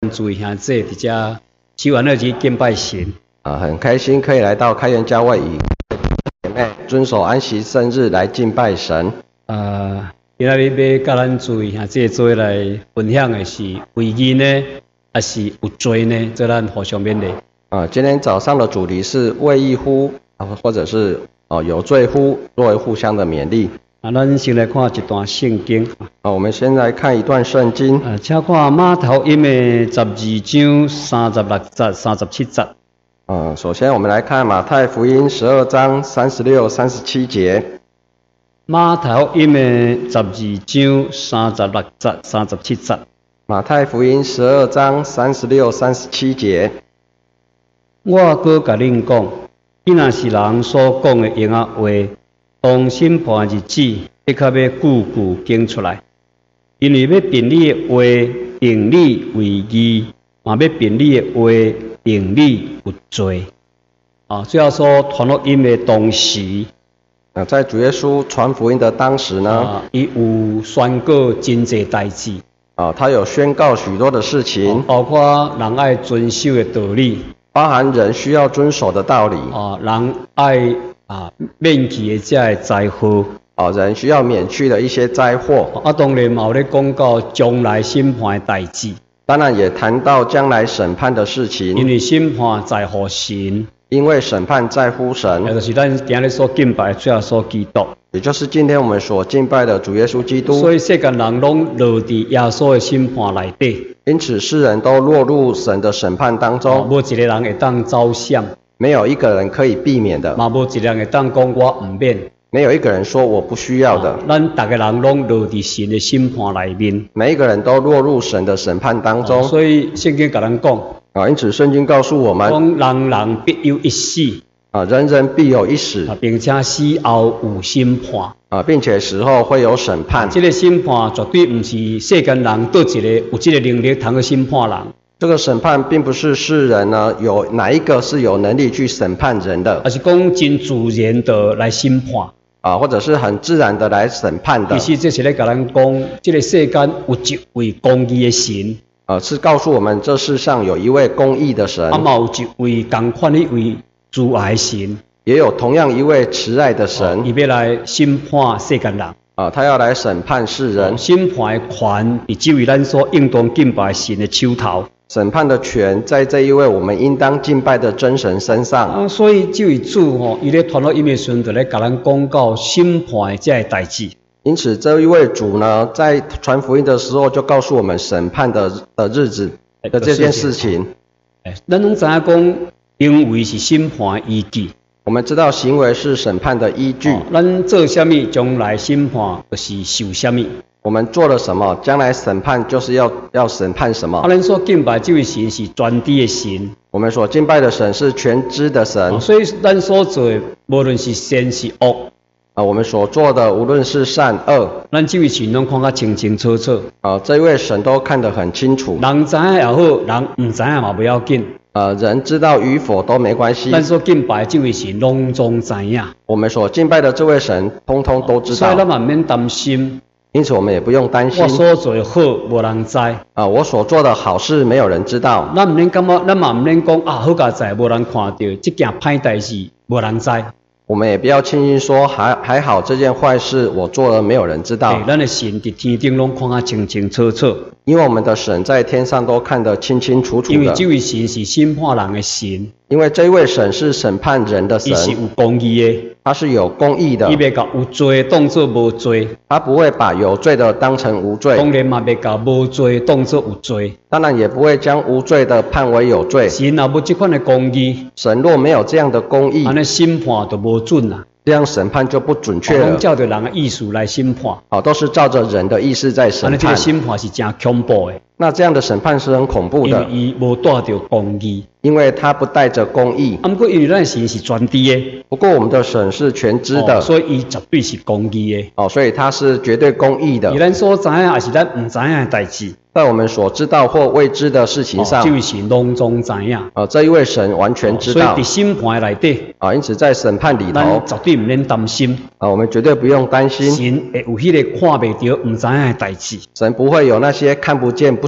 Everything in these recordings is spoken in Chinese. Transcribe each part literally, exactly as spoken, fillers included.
注意兄弟伫遮守安乐日敬拜神。 啊，很开心可以来到开元教会，以姐妹遵守安息圣日来敬拜神。 啊，今仔日要甲咱注意兄弟做来分享的是为义呢，还是有罪呢？这咱互相勉励。 啊，今天早上的主题是为义乎，啊，或者是哦有罪乎，作为互相的勉励。 啊，咱先来看一段圣经。 啊，我们先来看一段圣经。 啊，请看马太福音的十二章三十六节、三十七节。 嗯，首先我们来看马太福音十二章三十六、三十七节。 马太福音的十二章三十六节、三十七节。 马太福音十二章三十六、三十七节。 我搁甲恁讲，伊若是人所讲的闲话，当审判日子，的确要句句讲出来，因为要凭你的话定你为义，嘛要凭你的话定你有罪。啊，最后说传福音的同时， 呃，在主耶稣传福音的当时呢， 啊，伊有宣告真济代志。 啊，他有宣告许多的事情， 包括人爱遵守的道理。 包含人需要遵守的道理， 啊，人爱啊免去的这些灾祸， 啊，人需要免去的一些灾祸。 啊，当然嘛有咧讲到将来审判的代志， 当然也谈到将来审判的事情。 因为审判在乎神， 因为审判在乎神， 也就是咱今日所敬拜的主耶稣基督， 也就是今天我们所敬拜的主耶稣基督。 所以世间人拢落伫耶稣的审判内底。 因此，世人都落入神的审判当中， 无一个人会当走闪， 没有一个人可以避免的， 嘛无一个人会当讲我唔免， 没有一个人说我不需要的。 咱大家人拢落伫神的审判内面， 每一个人都落入神的审判当中。 所以圣经甲咱讲， 啊，因此圣经告诉我们， 讲人人必有一死， 啊，人人必有一死， 啊，并且死后有审判。 啊，并且死后会有审判。 这个审判绝对不是世间人倒一个有这个能力通去审判人。 这个审判并不是世人呢有哪一个是有能力去审判人的， 而是讲真自然的来审判。 啊，或者是很自然的来审判的。 其实这是咧甲咱讲，这个世间有一位公义的神。 啊，是告诉我们这世上有一位公义的神。 啊，嘛有一位同款一位慈爱神。 也有同样一位慈爱的神， 伊、哦、要来审判世间人。 啊，他要来审判世人。 哦、审判的权，伊只为咱所应当敬拜神的手头。 审判的权在这一位我们应当敬拜的真神身上。 啊，所以这位主吼，伊咧传到伊面时，就咧甲咱讲到审判的这个代志。 因此，这一位主呢，在传福音的时候，就告诉我们审判的的日子的这件事情。 哎，咱拢知影讲，行为是审判的依据。 我们知道行为是审判的依据。 咱、哦、做什么，将来审判就是受什么。 我们做了什么，将来审判就是要要审判什么。 啊，咱所敬拜这位神是全知的神。 我们所敬拜的神是全知的神。 哦、所以咱所做的，无论是善是恶。 啊，我们所做的无论是善恶， 咱这位神拢看得清清楚楚。 啊，这位神都看得很清楚。 人知影也好，人唔知影嘛不要紧。 呃，人知道与否都没关系。 咱所敬拜这位神拢总知影。 我们所敬拜的这位神，通通都知道。 所以咱嘛免担心。 因此，我们也不用担心。 我所做的好，无人知。 啊，我所做的好事，没有人知道。 咱唔免感觉，咱嘛唔免讲啊，好佳在无人看到，这件歹代志无人知。 我们也不要轻易说还还好这件坏事我做了没有人知道。 咱的神在天顶拢看得清清楚楚， 因为我们的神在天上都看得清清楚楚的。 因为这位神是审判人的神， 因为这位神是审判人的神， 他是有公义的， 他是有公义的。 他袂把有罪当作无罪， 他不会把有罪的当成无罪， 当然嘛袂把无罪当作有罪， 当然也不会将无罪的判为有罪。 神若无这款的公义， 神若没有这样的公义， 安尼审判就无准啦。 这样审判就不准确了。 拢照着人的意思来审判， 好，都是照着人的意思在审判。 安尼这个审判是真恐怖的。 那这样的审判是很恐怖的， 因为伊无带着公义， 因为他不带着公义。 啊，不过因为咱神是全知的， 不过我们的神是全知的， 哦、所以伊绝对是公义的。 哦，所以他是绝对公义的。 以咱所知影，还是咱唔知影的代志， 在我们所知道或未知的事情上， 哦、这位神拢总知影。 啊，这一位神完全知道。 哦、所以伫审判内底， 啊，因此在审判里头， 咱绝对唔免担心。 啊，我们绝对不用担心。 神会有迄个看袂到、唔知影的代志。 神不会有那些看不见、不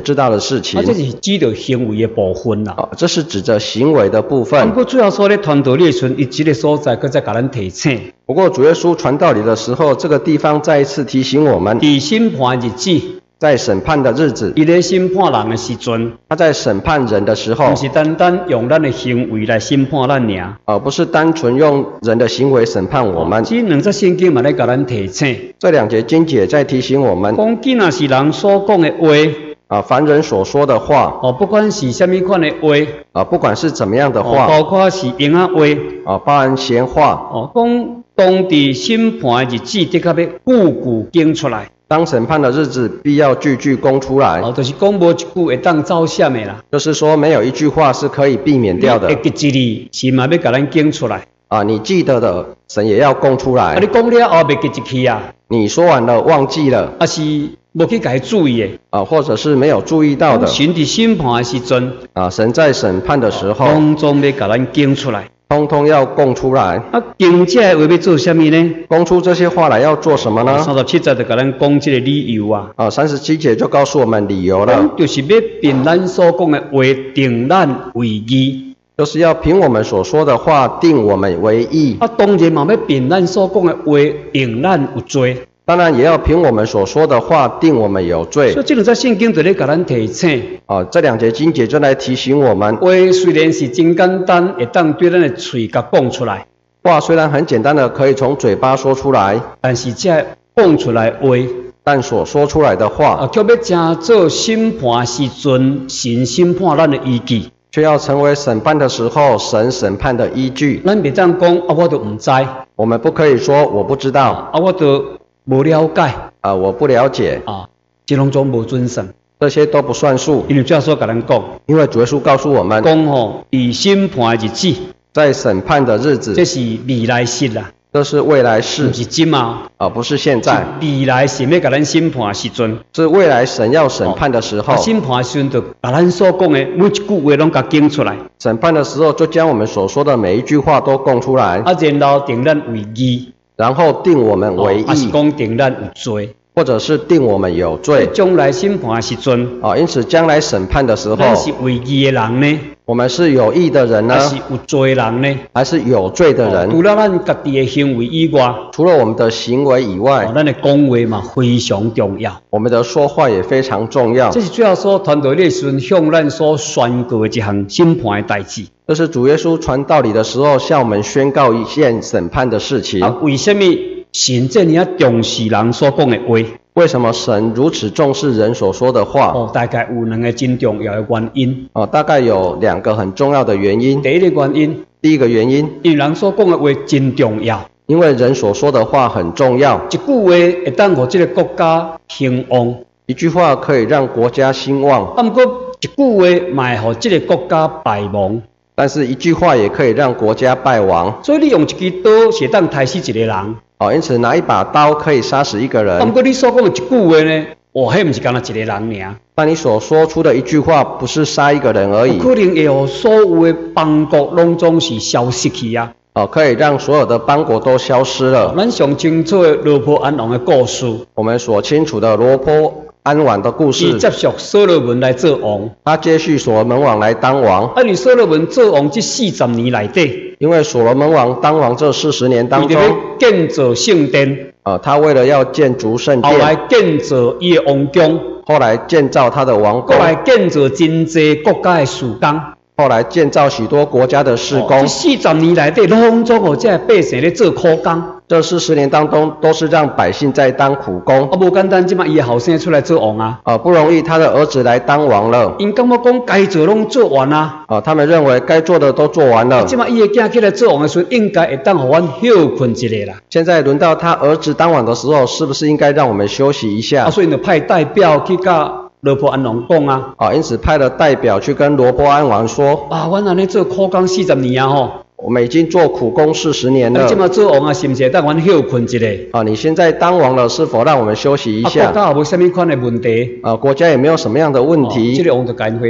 知道的事情。 啊，这是指着行为的部分啦。 哦，这是指着行为的部分。 不过最后说咧，传道理的时阵，伊这个所在，佮再甲咱提醒。 不过主耶稣传道理的时候，这个地方再一次提醒我们， 伫审判日子， 在审判的日子， 伊咧审判人的时阵， 他在审判人的时候， 不是单单用咱的行为来审判咱尔， 而不是单纯用人的行为审判我们。 这两则圣经嘛咧甲咱提醒， 这两节经节在提醒我们， 讲既若是人所讲的话。 啊，凡人所说的话， 哦，不管是什么款的话， 啊，不管是怎么样的话， 哦、包括是用啊话， 啊，包含闲话， 哦，讲当伫审判的日子，的确要句句讲出来。 当审判的日子，必要句句供出来。 哦，就是讲无一句会当走闪的啦。 就是说，没有一句话是可以避免掉的。 会记一字，是嘛要甲咱讲出来。 啊，你记得的，神也要供出来。 啊，你讲了后袂记一去啊？ 你说完了忘记了， 啊是无去甲伊注意的。 啊，或者是没有注意到的。 神伫审判的时阵， 啊，神在审判的时候， 当中要甲咱讲出来。 通通要供出来。 啊，讲这话要做什么呢？ 供出这些话来要做什么呢？ 三十七节就甲咱讲这个理由啊。 啊，三十七节就告诉我们理由了。 就是要凭咱所讲的话定咱为义。 就是要凭我们所说的话定我们为义。 啊，当然嘛要凭咱所讲的话定咱有罪。 当然也要凭我们所说的话定我们有罪。 所以这两则圣经就咧甲咱提醒。 啊，这两节经节就来提醒我们。 话虽然是真简单，会当对咱的嘴甲讲出来。 话虽然很简单的可以从嘴巴说出来， 但是这讲出来话， 但所说出来的话， 啊，却要真做审判时阵神审判咱的依据。 却要成为审判的时候神审判的依据。 咱别这样讲，啊，我都唔知。 我们不可以说我不知道。 啊，我都无了解。 啊，我不了解。 啊，这拢总无准算。 这些都不算数。 因为主耶稣甲咱讲， 因为主耶稣告诉我们， 讲吼，以审判的日子， 在审判的日子， 这是未来式啦。 这是未来式， 不是今嘛， 啊，不是现在。 未来神要甲咱审判的时阵， 是未来神要审判的时候。 哦、审判的时阵，就把咱所讲的每一句话拢甲讲出来。 审判的时候，就将我们所说的每一句话都供出来。 啊，然后定咱为义， 然后定我们为义， 还、哦、是讲定咱有罪， 或者是定我们有罪。 将来审判的时阵， 啊，因此将来审判的时候， 咱是为义的人呢？ 我们是有义的人呢， 还是有罪的人呢？ 还是有罪的人？ 除了咱家己的行为以外， 除了我们的行为以外， 哦、咱的讲话嘛非常重要。 我们的说话也非常重要。 这是最后所传道理的时阵向咱所宣告的一项审判的代志。 这是主耶稣传道理的时候向我们宣告一件审判的事情。 啊，为什么神这么重视人所讲的话？ 为什么神如此重视人所说的话？ 哦，大概有两个真重要的原因。 哦，大概有两个很重要的原因。 第一个原因， 第一个原因， 因为人所讲的话真重要。 因为人所说的话很重要。 一句话会当让这个国家兴旺， 一句话可以让国家兴旺。 啊，不过一句话嘛会让这个国家败亡。 但是一句话也可以让国家败亡。 所以你用一支刀是当杀死一个人。 哦，因此拿一把刀可以杀死一个人。 啊，不过你所讲的一句话呢，哦，迄不是干那一个人尔。 但你所说出的一句话，不是杀一个人而已。 可能会让所有的邦国拢总是消失去啊。 哦，可以让所有的邦国都消失了。 咱上清楚的罗波安王的故事， 我们所清楚的罗波安王的故事， 伊接续所罗门来做王， 他接续所罗门王来当王。 啊，你所罗门做王这四十年内底， 因为所罗门王当王这四十年当中， 建造圣殿， 呃，他为了要建筑圣殿， 后来建造伊的王宫， 后来建造他的王宫， 后来建造真侪国家的事工。 后来建造许多国家的事工。 这四十年来底，拢总互这百姓咧做苦工。 这四十年当中，都是让百姓在当苦工。 啊，无简单，即马伊的后生出来做王啊。 啊，不容易，他的儿子来当王了。 因感觉讲该做拢做完啊。 啊，他们认为该做的都做完了。 即马伊的囝起来做王的时候，应该会当互阮休困一下啦。 现在轮到他儿子当王的时候，是不是应该让我们休息一下？ 啊，所以就派代表去甲罗波安王讲啊， 啊，因此派了代表去跟罗波安王说， 啊，阮安尼做苦工四十年啊吼， 我们已经做苦工四十年了。 啊，即马做王啊，是毋是当阮休困一下？ 啊，你现在当王了，是否让我们休息一下？ 啊，国家也无啥物款的问题。 啊，国家也没有什么样的问题。 哦，这个王就甲因回答。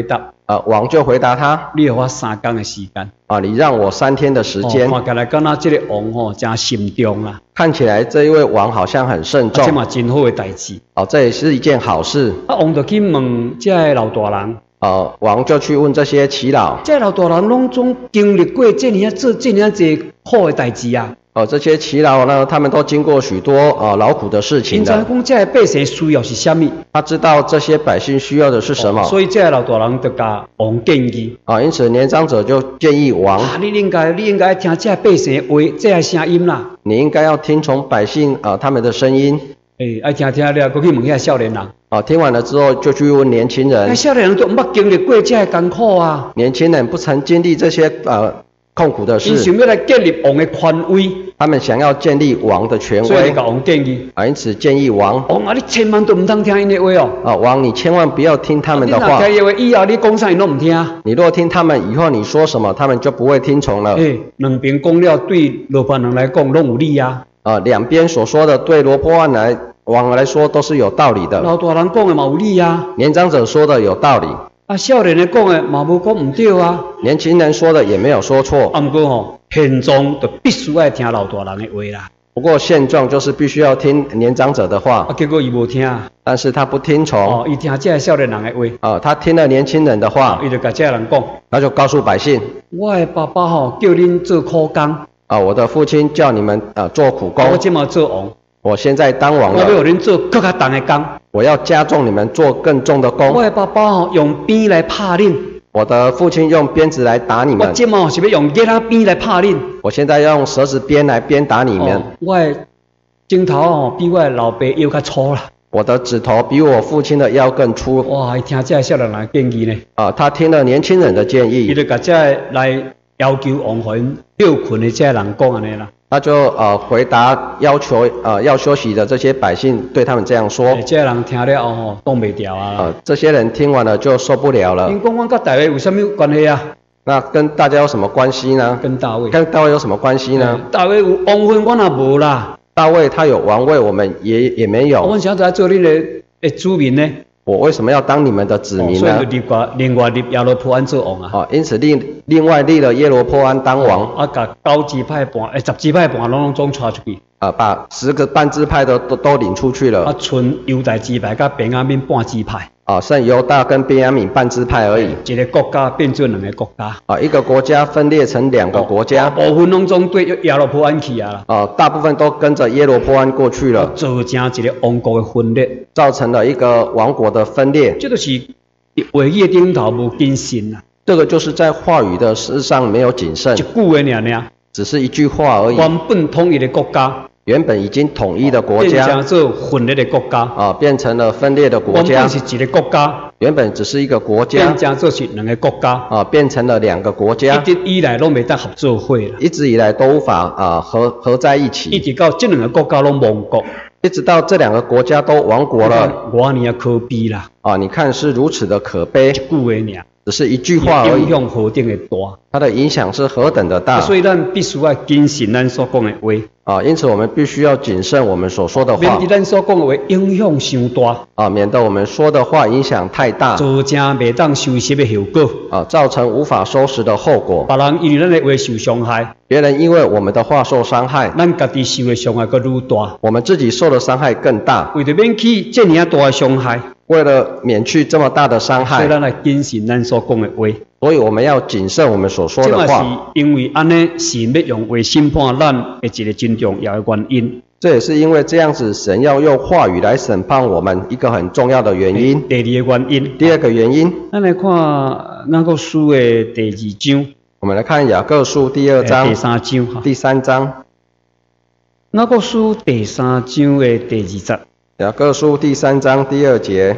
呃，王就回答他， 你给我三天的时间。 啊，你让我三天的时间。 哦，看起来敢若这个王吼真慎重啦。 看起来这一位王好像很慎重。 这嘛真好的代志。 哦，这也是一件好事。 啊，王就去问这个老大人。 呃，王就去问这些耆老。 这老大人拢总经历过这尔做这尔济好的代志啊。 哦，这些耆老呢，他们都经过许多呃劳苦的事情的。 因知讲这百姓需要是什么？ 他知道这些百姓需要的是什么。 哦、所以这老大人就甲王建议。 啊，因此年长者就建议王， 啊，你应该你应该听这百姓的话，这个声音啦。 你应该要听从百姓啊、呃、他们的声音。 诶、欸，爱听听了，过去问遐少年人。 啊，听完了之后就去问年轻人。 那少年人都毋捌经历过这艰苦啊。 年轻人不曾经历这些呃痛苦的事。 因想要来建立王的权威。 他们想要建立王的权威。 所以甲王建议。 啊，因此建议王。 王啊，你千万都唔通听因的话哦。 啊，王，你千万不要听他们的话。 你若听伊话以后，你讲啥伊拢唔听。 你若听他们以后，你说什么，他们就不会听从了。 诶、欸，两边讲了，对罗波人来讲拢有理啊。 啊，两边所说的对罗波安来王来说都是有道理的。 老大人讲的嘛有理啊。 年长者说的有道理。 啊，少年的讲的嘛无讲唔对啊。 年轻人说的也没有说错。 啊，不过吼，现状就必须爱听老大人的话啦。 不过现状就是必须要听年长者的话。 啊，结果伊无听。 但是他不听从。 哦，伊听这个少年人的话。 啊，他听了年轻人的话。 伊、啊、就甲这个人讲。 他就告诉百姓。 我的爸爸吼叫恁做苦工。 啊，我的父亲叫你们呃做苦工。 我今嘛做王。 我现在当王了。 我要恁做更较重的工。 我要加重你们做更重的工。 我的爸爸吼用鞭来拍恁。 我的父亲用鞭子来打你们。 我今嘛是要用吉他鞭来拍恁。 我现在要用蛇子鞭来鞭打你们。 哦、我的指头吼比我的老爸腰较粗啦。我的指头比我父亲的腰更粗。 哇，伊听这个少年人建议呢。 啊，他听了年轻人的建议。 伊就甲这个来要求王魂休困的这个人讲安尼啦。 他就呃回答要求呃要休息的这些百姓对他们这样说。 欸、这个人听了后吼挡袂掉啊。 呃，这些人听完了就受不了了。 因讲我甲大卫有什么关系啊？ 那跟大家有什么关系呢？ 跟大卫。 跟大卫有什么关系呢？ 欸、大卫有王位，我也无啦。 大卫他有王位，我们也也没有。 我想在做你的的子民呢。 我为什么要当你们的子民呢？ 哦、所以就另外另外立亚罗波安做王啊。 哦，因此另另外立了耶罗波安当王。 哦、啊，甲九支派半，诶，十支派半拢拢总带出去。 啊，把十个半支派的都都领出去了。 啊，剩犹大支派甲便雅悯半支派。 啊，剩犹大跟便雅悯半支派而已。 一个国家变做两个国家。 啊，一个国家分裂成两个国家。 部分拢总对亚罗波安去啊。 啊，大部分都跟着耶罗波安过去了。 造成一个王国的分裂， 造成了一个王国的分裂。 这就是话语顶头无谨慎啊。 这个就是在话语的事上没有谨慎。 一句话尔尔， 只是一句话而已。 原本统一的国家。 原本已经统一的国家， 变成做分裂的国家啊，变成了分裂的国家。 原本是一个国家， 原本只是一个国家， 变成做是两个国家， 啊，变成了两个国家。 一直以来拢未得合作伙啦， 一直以来都无法啊合合在一起。 一直到这两个国家拢亡国， 一直到这两个国家都亡国了。 我尼可悲啦！ 啊，你看是如此的可悲。 一句话尔。 只是一句话而已， 影响何等的大， 它的影响是何等的大。 所以咱必须要谨慎咱所讲的话。 啊，因此我们必须要谨慎我们所说的话， 免得咱所讲的话影响伤大。 啊，免得我们说的话影响太大， 造成未当收拾的后果。 啊，造成无法收拾的后果。 别人因为咱的话受伤害， 别人因为我们的话受伤害， 咱家己受的伤害更愈大。 我们自己受的伤害更大。 为着免去这么大的伤害， 为了免去这么大的伤害， 所以咱来谨慎咱所讲的话。 所以我们要谨慎我们所说的话。 这是因为安尼神要用话审判咱的一个真重要的原因。 这也是因为这样子，神要用话语来审判我们一个很重要的原因。 第二个原因。 第二个原因。 咱来看雅各书的第二章。 我们来看雅各书第二章。 第三章哈。 第三章。 雅各书第三章的第二节。 雅各书第三章第二节。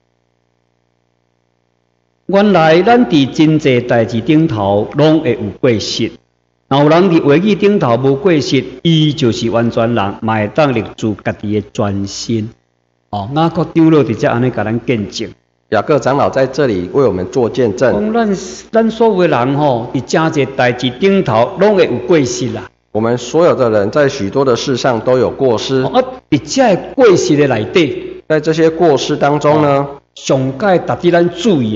原来咱伫真济代志顶头拢会有过失，若有人伫话语顶头无过失，伊就是完全人，嘛会当立住家己的专心。哦，雅各长老伫遮安尼甲咱见证。 雅各长老在这里为我们做见证。 讲咱咱所有的人吼，伫真济代志顶头拢会有过失啦。 我们所有的人在许多的事上都有过失。 啊，伫遮个过失的内底， 在这些过失当中呢， 上界值得咱注意的。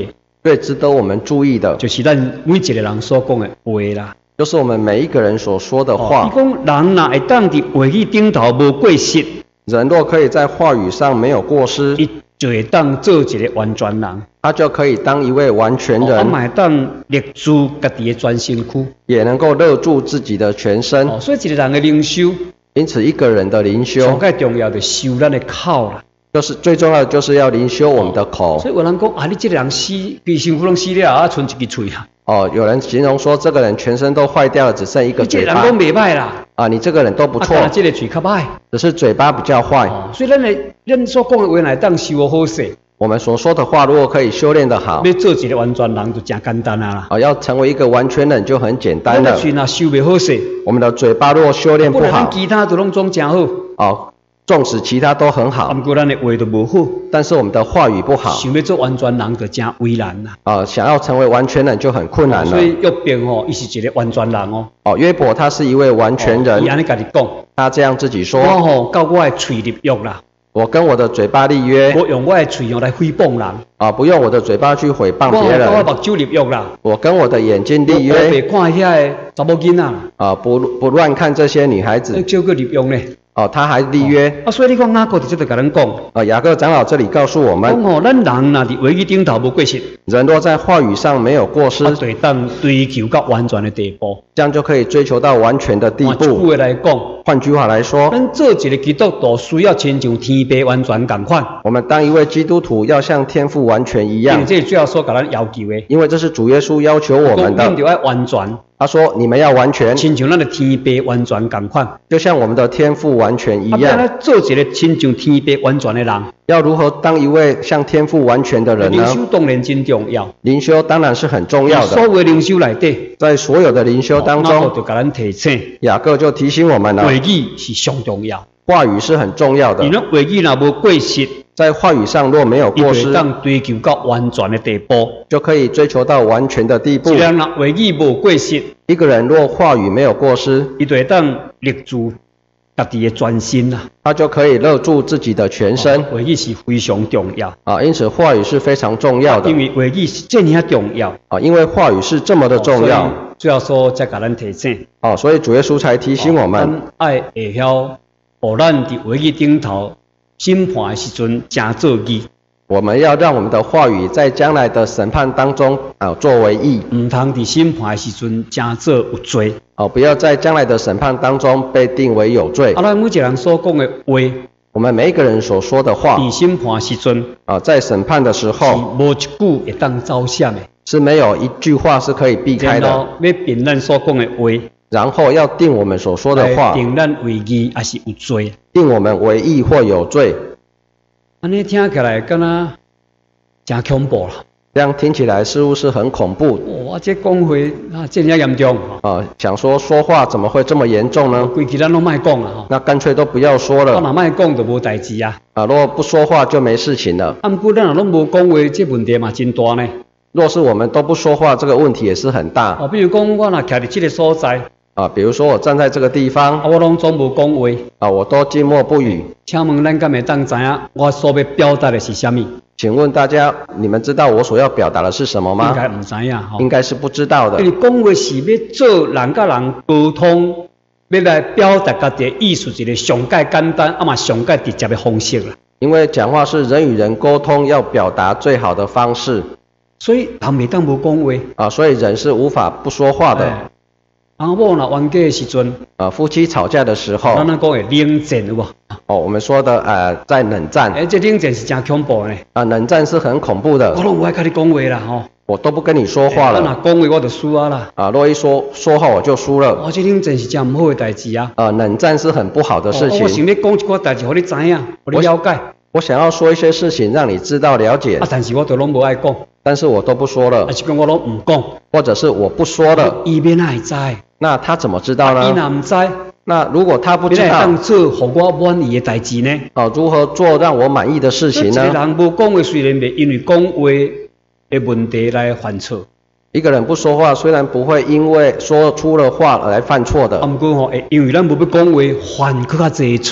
最值得我们注意的， 就是咱每一个人所讲的话啦。 就是我们每一个人所说的话。 伊讲人若会当伫话语顶头无过失， 人若可以在话语上没有过失， 伊就会当做一个完全人。 他就可以当一位完全人， 哦，嘛会当勒住家己的全身躯， 也能够勒住自己的全身。 哦，所以一个人的灵修， 因此一个人的灵修， 上最重要的修咱的口啦。 就是最重要的就是要灵修我们的口。 所以有人讲啊，你这个人死，规身躯拢死了，啊，剩一支喙啊。 哦，有人形容说这个人全身都坏掉了，只剩一个嘴巴。 你这个人都袂歹啦。 啊，你这个人都不错。 啊，这个嘴较歹， 只是嘴巴比较坏。 哦，所以咱的咱所讲的话来当修好势。 我们所说的话，如果可以修炼得好， 要做一个完全人就真简单啊啦。 哦，要成为一个完全人就很简单了。 咱的嘴若修袂好势， 我们的嘴巴若修炼不好， 不然其他都拢总真好。 哦。纵使其他都很好， 不过咱的话都无好， 但是我们的话语不好， 想要做完全人就真为难啦。 啊、呃，想要成为完全人就很困难了。 所以约伯哦，伊是一个完全人哦。 哦，约伯他是一位完全人。 伊安尼家己讲， 他这样自己说。 我吼到我的嘴立约啦。 我跟我的嘴巴立约， 我用我的嘴用来诽谤人。 啊，不用我的嘴巴去诽谤别人。 我跟我目睭立约啦。 我跟我的眼睛立约。 我袂看遐个查某囡仔。 啊，不不乱看这些女孩子。 少个立约呢。 哦，他还立约。 啊，所以你讲雅各伫这就甲咱讲。 啊，雅各长老这里告诉我们， 讲哦，咱人若伫话语顶头无过失， 人若在话语上没有过失， 就当追求到完全的地步， 这样就可以追求到完全的地步。 换句话来讲， 换句话来说， 咱做一个基督徒需要亲像天父完全同款。 我们当一位基督徒要像天父完全一样， 因为这是最后所甲咱要求的。 因为这是主耶稣要求我们的。 我们就要完全。 他说：“你们要完全， 亲像咱的天父完全同款， 就像我们的天父完全一样。 啊，要做一个亲像天父完全的人， 要如何当一位像天父完全的人呢？ 灵修当然真重要， 灵修当然是很重要的。 所有灵修内底， 在所有的灵修当中， 雅各就甲咱提醒， 雅各就提醒我们了， 话语是上重要， 话语是很重要的。 因为话语若无过失。” 在话语上若没有过失， 当追求到完全的地步， 就可以追求到完全的地步。 一个人若话语无过失， 一个人若话语没有过失， 伊就会当勒住家己的全身啦。 他就可以勒住自己的全身。 话语是非常重要啊，因此话语是非常重要的。 因为话语是这么重要啊，因为话语是这么的重要。 最后说才甲咱提醒。 哦，所以主耶稣才提醒我们， 咱爱会晓，互咱伫话语顶头。审判的时阵，真做义。 我们要让我们的话语在将来的审判当中啊作为义， 唔通伫审判的时阵真做有罪。 哦，不要在将来的审判当中被定为有罪。 啊，咱每一个人所讲的话， 我们每一个人所说的话， 伫审判的时阵啊，在审判的时候， 是无一句会当走闪的， 是没有一句话是可以避开的。 要评咱所讲的话。 然后要定我们所说的话， 定咱为义还是有罪？ 定我们为义或有罪。 安尼听起来敢若真恐怖啦！ 这样听起来似乎是很恐怖。 哇，这讲话啊，这么严重啊！想说说话怎么会这么严重呢？ 规矩咱拢莫讲啦吼。 那干脆都不要说了。 我若莫讲就无代志啊。 啊，如果不说话就没事情了。 啊，不过咱若拢无讲话，这问题嘛真大呢。 若是我们都不说话，这个问题也是很大。 哦，比如讲我若徛伫这个所在。 啊，比如说我站在这个地方， 啊，我拢总无讲话， 啊，我都静默不语。 请问咱敢会当知影我所要表达的是什么？ 请问大家，你们知道我所要表达的是什么吗？ 应该唔知影吼。 应该是不知道的。 因为讲话是要做人甲人沟通，要来表达家己的意思，一个上介简单，啊嘛上介直接的方式啦。 因为讲话是人与人沟通要表达最好的方式， 所以人袂当无讲话。 啊，所以人是无法不说话的。 欸啊，某若冤家的时阵， 呃，夫妻吵架的时候， 咱那讲的冷战有无？ 哦，我们说的呃，在冷战。 哎，这冷战是真恐怖的。 啊，冷战是很恐怖的。 我拢无爱甲你讲话啦，吼。 我都不跟你说话了。 我若讲话我就输啊啦。 啊，若一说说话我就输了。 哦，这冷战是真唔好的代志啊。 呃，冷战是很不好的事情。 哦、我想要讲一寡代志，互你知影，互你了解。 我想要说一些事情让你知道了解。 啊，但是我都拢无爱讲。 但是我都不说了。 还是讲我拢唔讲， 或者是我不说了。 伊边哪会知？ 那他怎么知道呢？ 伊若唔知， 那如果他不知道， 当做互我满意的代志呢？ 哦，如何做让我满意的事情呢？ 一个人无讲话，虽然袂因为讲话的问题来犯错。 一个人不说话，虽然不会因为说出了话而来犯错的。 啊，不过吼，因为咱无要讲话，犯更较济错。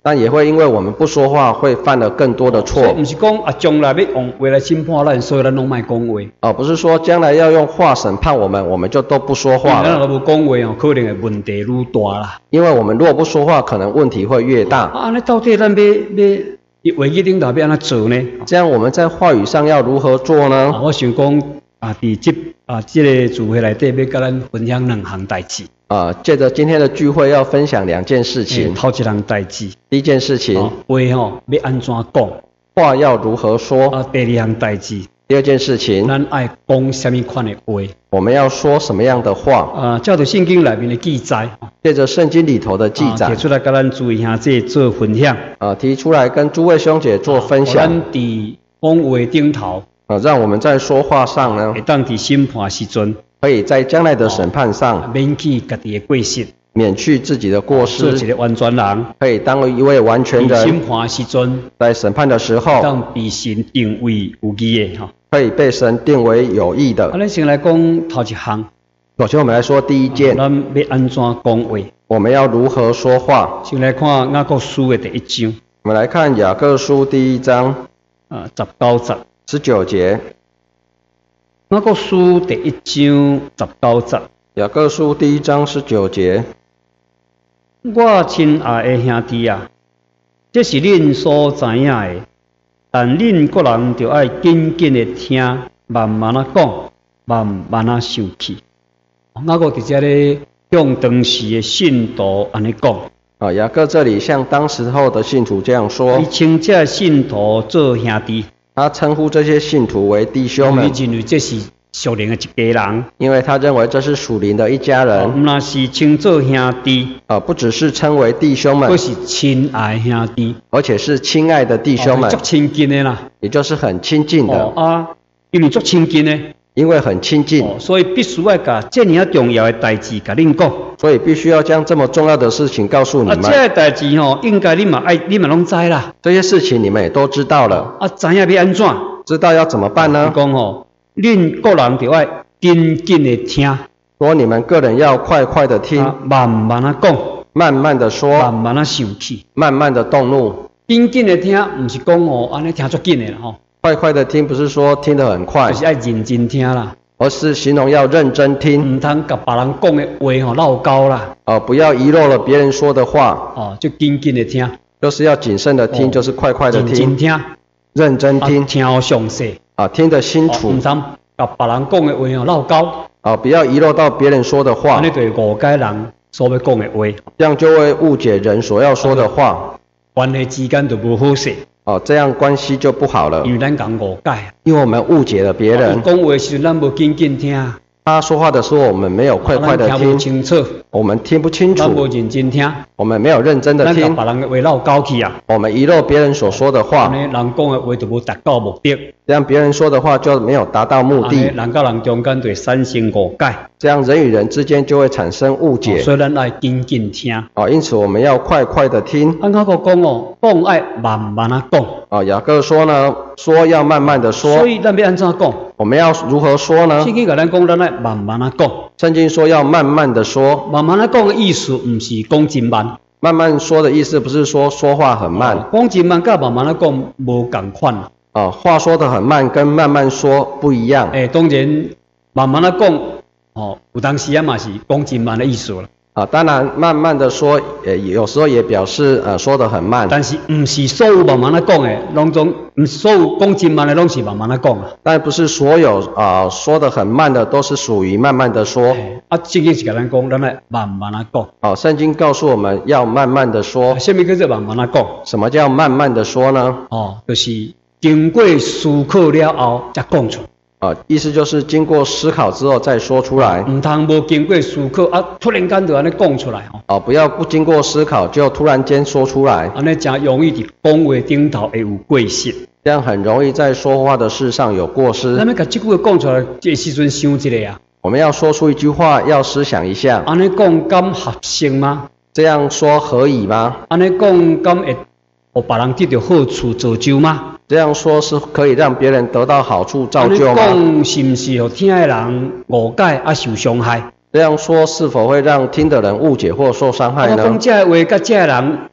但也会因为我们不说话，会犯了更多的错。 所以不是讲啊，将来要用话来审判咱，所以咱拢卖讲话。 啊，不是说将来要用话审判我们，我们就都不说话了。 咱若无讲话哦，可能会问题愈大啦。 因为我们如果不说话，可能问题会越大。 啊，安尼到底咱要要会议领导要安怎做呢？ 这样我们在话语上要如何做呢？ 啊、我想讲啊，伫这啊这个聚会内底要甲咱分享两项代志。 啊，借着今天的聚会要分享两件事情。 头一项代志， 第一件事情， 话吼要安怎讲？ 话要如何说？ 啊，第二项代志， 第二件事情， 咱爱讲什么款的话？ 我们要说什么样的话？ 啊，照着圣经内面的记载， 借着圣经里头的记载， 提出来甲咱注意兄弟做分享。 啊，提出来跟诸位兄姐做分享。 咱伫讲话顶头， 啊，让我们在说话上呢， 会当伫审判时阵。 可以在将来的审判上免去家己的过失， 免去自己的过失， 做一个完全人， 可以当一位完全人。 审判时阵， 在审判的时候， 当被神定为有义的哈， 可以被神定为有义的。 啊，咱先来讲头一项。 首先，我们来说第一件， 咱要安怎讲话？ 我们要如何说话？ 先来看雅各书的第一章。 我们来看雅各书第一章， 啊，十九节， 十九节。 雅各书第一章十九节。 雅各书第一章十九节。 我亲爱的兄弟啊，这是恁所知影的，但恁各人就爱紧紧的听，慢慢啊讲，慢慢啊受气。雅各伫遮咧向当时的信徒安尼讲。 啊，雅各这里向当时候的信徒这样说。 伊称这信徒做兄弟。 他称呼这些信徒为弟兄们， 因为这是属灵的一家人， 因为他认为这是属灵的一家人。 唔那是称做兄弟， 啊，不只是称为弟兄们， 而是亲爱兄弟， 而且是亲爱的弟兄们， 足亲近的啦， 也就是很亲近的。 哦啊，因为足亲近的， 因为很亲近， 哦，所以必须要甲这么重要的代志甲恁讲。 所以必须要将这么重要的事情告诉你们。 啊，这个代志吼，应该你嘛爱，你嘛拢知啦。 这些事情你们也都知道了。 啊，知影要安怎？ 知道要怎么办呢？ 讲吼，恁个人就要紧紧的听， 说你们个人要快快的听， 啊、慢慢啊讲， 慢慢的说， 慢慢啊受气， 慢慢的动怒。 紧紧的听，唔是讲哦，安尼听足紧的啦吼。 快快的听，不是说听得很快， 就是要认真听啦。 而是形容要认真听， 唔通甲别人讲的话吼漏交啦。 哦，不要遗漏了别人说的话。 哦，就紧紧的听， 就是要谨慎的听，哦、就是快快的听， 认真听， 认真听， 啊、听好详细， 啊，听得清楚。 唔通甲别人讲的话吼漏交。 啊，不要遗漏到别人说的话。 安尼就会误解人所要讲的话， 这样就会误解人所要说的话， 关系之间就无好势。 哦，这样关系就不好了。 因为咱讲误解， 因为我们误解了别人。 讲话时咱无紧紧听。 他说话的时候，我们没有快快的听， 听不清楚， 我们听不清楚， 咱无认真听， 我们没有认真的听， 咱甲别人的话漏交去啊， 我们遗漏别人所说的话， 安尼人讲的话就无达到目的， 这样别人说的话就没有达到目的， 人甲人中间就会产生误解， 这样人与人之间就会产生误解， 哦、所以咱爱紧紧听， 哦，因此我们要快快的听。 按雅各讲哦，讲爱慢慢啊讲， 哦，雅各说呢，说要慢慢的说， 所以咱要安怎讲？ 我们要如何说呢？ 圣经甲咱讲，咱爱慢慢啊讲。 圣经说要慢慢的说， 慢慢啊讲的意思，唔是讲真慢。 慢慢说的意思不是说说话很慢， 讲真慢甲慢慢啊讲无共款。 哦，话说得很慢，跟慢慢说不一样。 诶、欸，当然慢慢啊讲，哦，有当时啊嘛是讲真慢的意思啦。 啊，当然慢慢的说，呃，有时候也表示呃说得很慢。 但是唔是所有慢慢啊讲的，拢总唔所有讲真慢的拢是慢慢啊讲啊。 但不是所有啊、呃、说得很慢的都是属于慢慢的说。 欸、啊，圣经是甲咱讲，咱来慢慢啊讲。 哦，圣经告诉我们要慢慢的说。 什么叫做慢慢啊讲？ 什么叫慢慢的说呢？ 哦，就是经过思考了后才讲出。 啊，意思就是经过思考之后再说出来， 唔通无经过思考啊，突然间就安尼讲出来哦。 哦，不要不经过思考就突然间说出来， 安尼真容易伫讲话顶头会有过失， 这样很容易在说话的事上有过失。 咱要甲这句话讲出来，这时阵想一下啊。 我们要说出一句话，要思想一下。 安尼讲敢合适吗？ 这样说可以吗？ 安尼讲敢会互别人得到好处造就吗？ 这样说是可以让别人得到好处造就吗？ 讲是不是互听的人误解啊受伤害？ 这样说是否会让听的人误解或受伤害呢？ 我讲这话甲这人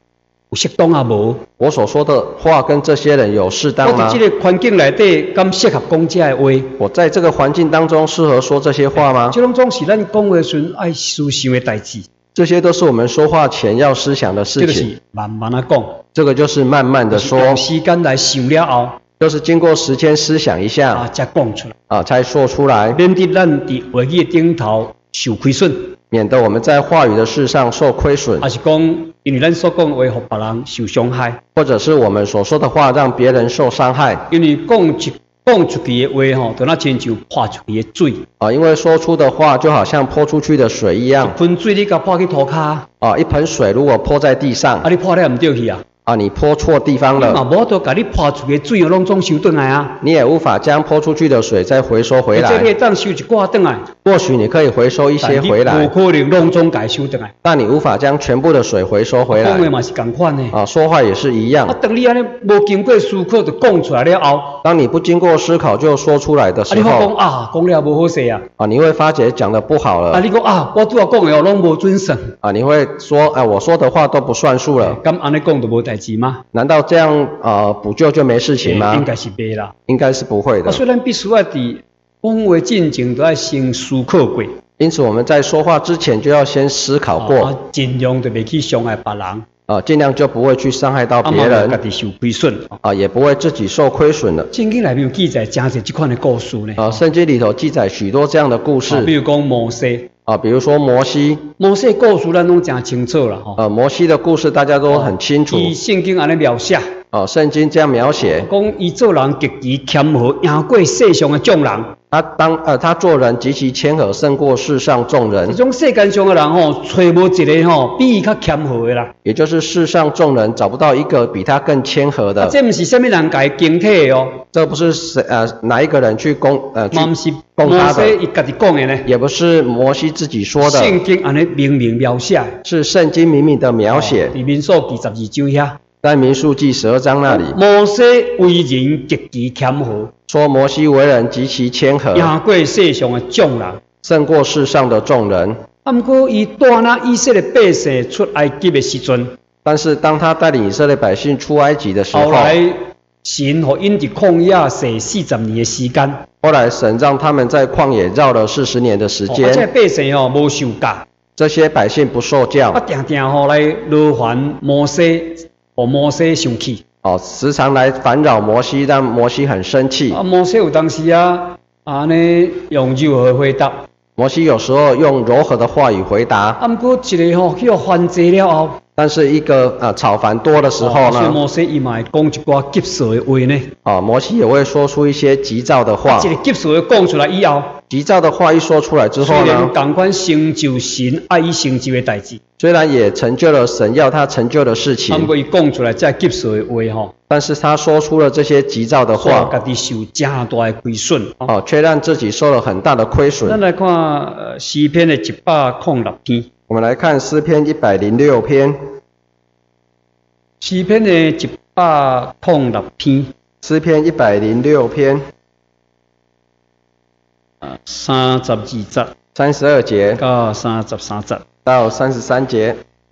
有适当啊无？ 我所说的话跟这些人有适当吗？ 我伫这个环境内底，敢适合讲这个话？ 我在这个环境当中适合说这些话吗？ 这拢总是咱讲话时爱思想的代志。 这些都是我们说话前要思想的事情。 这就是慢慢啊讲。 这个就是慢慢的说。 用时间来想了后。 就是经过时间思想一下。 啊，才讲出来。 啊，才说出来。 免得咱伫话语顶头受亏损。 免得我们在话语的事上受亏损。 还是讲，因为咱所讲的话，互别人受伤害。或者是我们所说的话让别人受伤害。 因为讲一讲出去的话吼，就那亲像泼出去的水。 啊，因为说出的话就好像泼出去的水一样。 一盆水你甲泼去涂骹。 啊，一盆水如果泼在地上。 啊，你泼了唔对去啊。 啊，你泼错地方了。 你嘛无都甲你泼出去的水拢总收转来啊。 你也无法将泼出去的水再回收回来。 这个当收一寡转来。 或许你可以回收一些回来。 但你无可能拢总改收转来。 但你无法将全部的水回收回来。 讲话嘛是同款的。 啊，说话也是一样。 啊，等你安尼无经过思考就讲出来了后。 当你不经过思考就说出来的时候。啊， 你讲啊，讲了无好势啊。 啊，你会发觉讲的不好了。 啊，你讲啊，我拄仔讲的哦，拢无准绳。 啊，你会说，哎，我说的话都不算数了。 咁安尼讲就无代志吗？ 难道这样呃补救就没事情吗？ 应该是袂啦。 应该是不会的。 啊，虽然必须要伫讲话进前都要先思考过。 因此我们在说话之前就要先思考过。 啊，尽量就袂去伤害别人。 啊，尽量就不会去伤害到别人。 家己受亏损。 啊，也不会自己受亏损了。 圣经内面有记载真侪这款的故事呢。 啊，圣经里头记载许多这样的故事。 啊，比如讲摩西。 啊，比如说摩西。 摩西故事咱拢真清楚了哈。 呃，摩西的故事大家都很清楚。 以圣经安尼描写。 哦，圣经这样描写。 讲伊做人极其谦和，赢过世上的众人。 他当呃，他做人极其谦和，胜过世上众人。 这种世间上的人吼，找无一个吼比伊较谦和的啦。 也就是世上众人找不到一个比他更谦和的。 啊、这不是什么人家敬体的哦。 这不是谁呃哪一个人去供呃去供他的。摩西伊家己讲的呢。 也不是摩西自己说的。 圣经安尼明明描写。 是圣经明明的描写。 伫民数记十二章遐。 在民数记十二章那里。 摩西为人极其谦和。 说摩西为人极其谦和， 赢过世上的众人， 胜过世上的众人。 啊，不过伊带那以色列百姓出埃及的时阵， 但是当他带领以色列百姓出埃及的时候， 后来神和因伫旷野踅四十年的时间。 后来神让他们在旷野绕了四十年的时间。 哦，这百姓哦无受教， 这些百姓不受教， 啊，定定吼来劳烦摩西，和摩西生气。 哦，时常来烦扰摩西，让摩西很生气。 啊，摩西有当时啊，安尼用柔和回答。 摩西有时候用柔和的话语回答。 啊，不过一个吼叫犯罪了后。 但是一个呃吵烦多的时候呢， 哦、所以摩西伊嘛会讲一寡急躁的话呢。 啊，摩西也会说出一些急躁的话。 啊，这个急躁的讲出来以后， 急躁的话一说出来之后呢， 虽然同款成就神爱伊成就的代志， 虽然也成就了神要他成就的事情， 不过伊讲出来这急躁的话吼， 但是他说出了这些急躁的话， 家己受真大的亏损， 哦，却让自己受了很大的亏损。 咱来看呃诗篇的一百零六篇， 我们来看诗篇一百零六篇。 诗篇的一百零六篇， 诗篇一百零六篇， 啊，三十二节， 三十二节到三十三节， 到三十三节。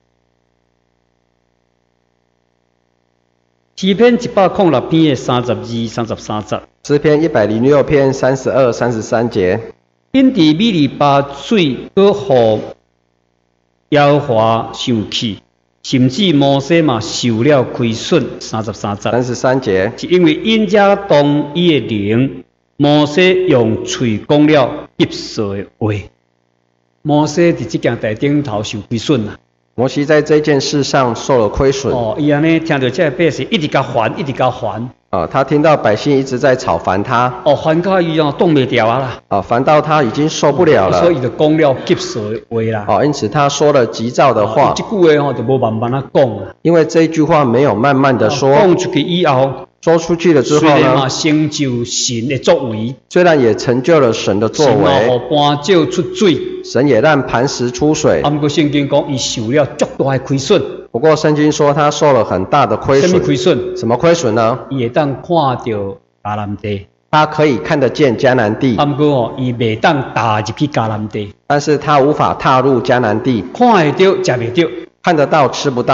诗篇一百零六篇的三十二、三十三节。 诗篇一百零六篇三十二、三十三节。 因伫米利巴水，搁互耶和华生气。甚至摩西嘛受了亏损，三十三节。 三十三节， 是因为因遮动伊的灵，摩西用嘴讲了急躁的话。摩西伫这件代顶头受亏损啦。 摩西在这件事上受了亏损。 哦，伊安尼听到这个百姓一直甲烦，一直甲烦。 啊，他听到百姓一直在吵烦他。 哦，烦到伊哦挡袂掉啊啦。 啊，烦到他已经受不了了。 所以伊就讲了急躁的话啦。 哦，因此他说了急躁的话。 这句话吼就无慢慢啊讲啊。 因为这一句话没有慢慢的说。 讲出去以后。 说出去了之后呢， 虽然嘛成就神的作为， 虽然也成就了神的作为， 神让磐石出水， 神也让磐石出水。 啊，不过圣经讲伊受了足大的亏损。 不过圣经说他受了很大的亏损。 什么亏损？ 什么亏损呢？ 伊会当看到迦南地， 他可以看得见迦南地。 啊，不过哦，伊袂当踏入去迦南地， 但是他无法踏入迦南地。 看会到，食袂到。 看得到吃不到，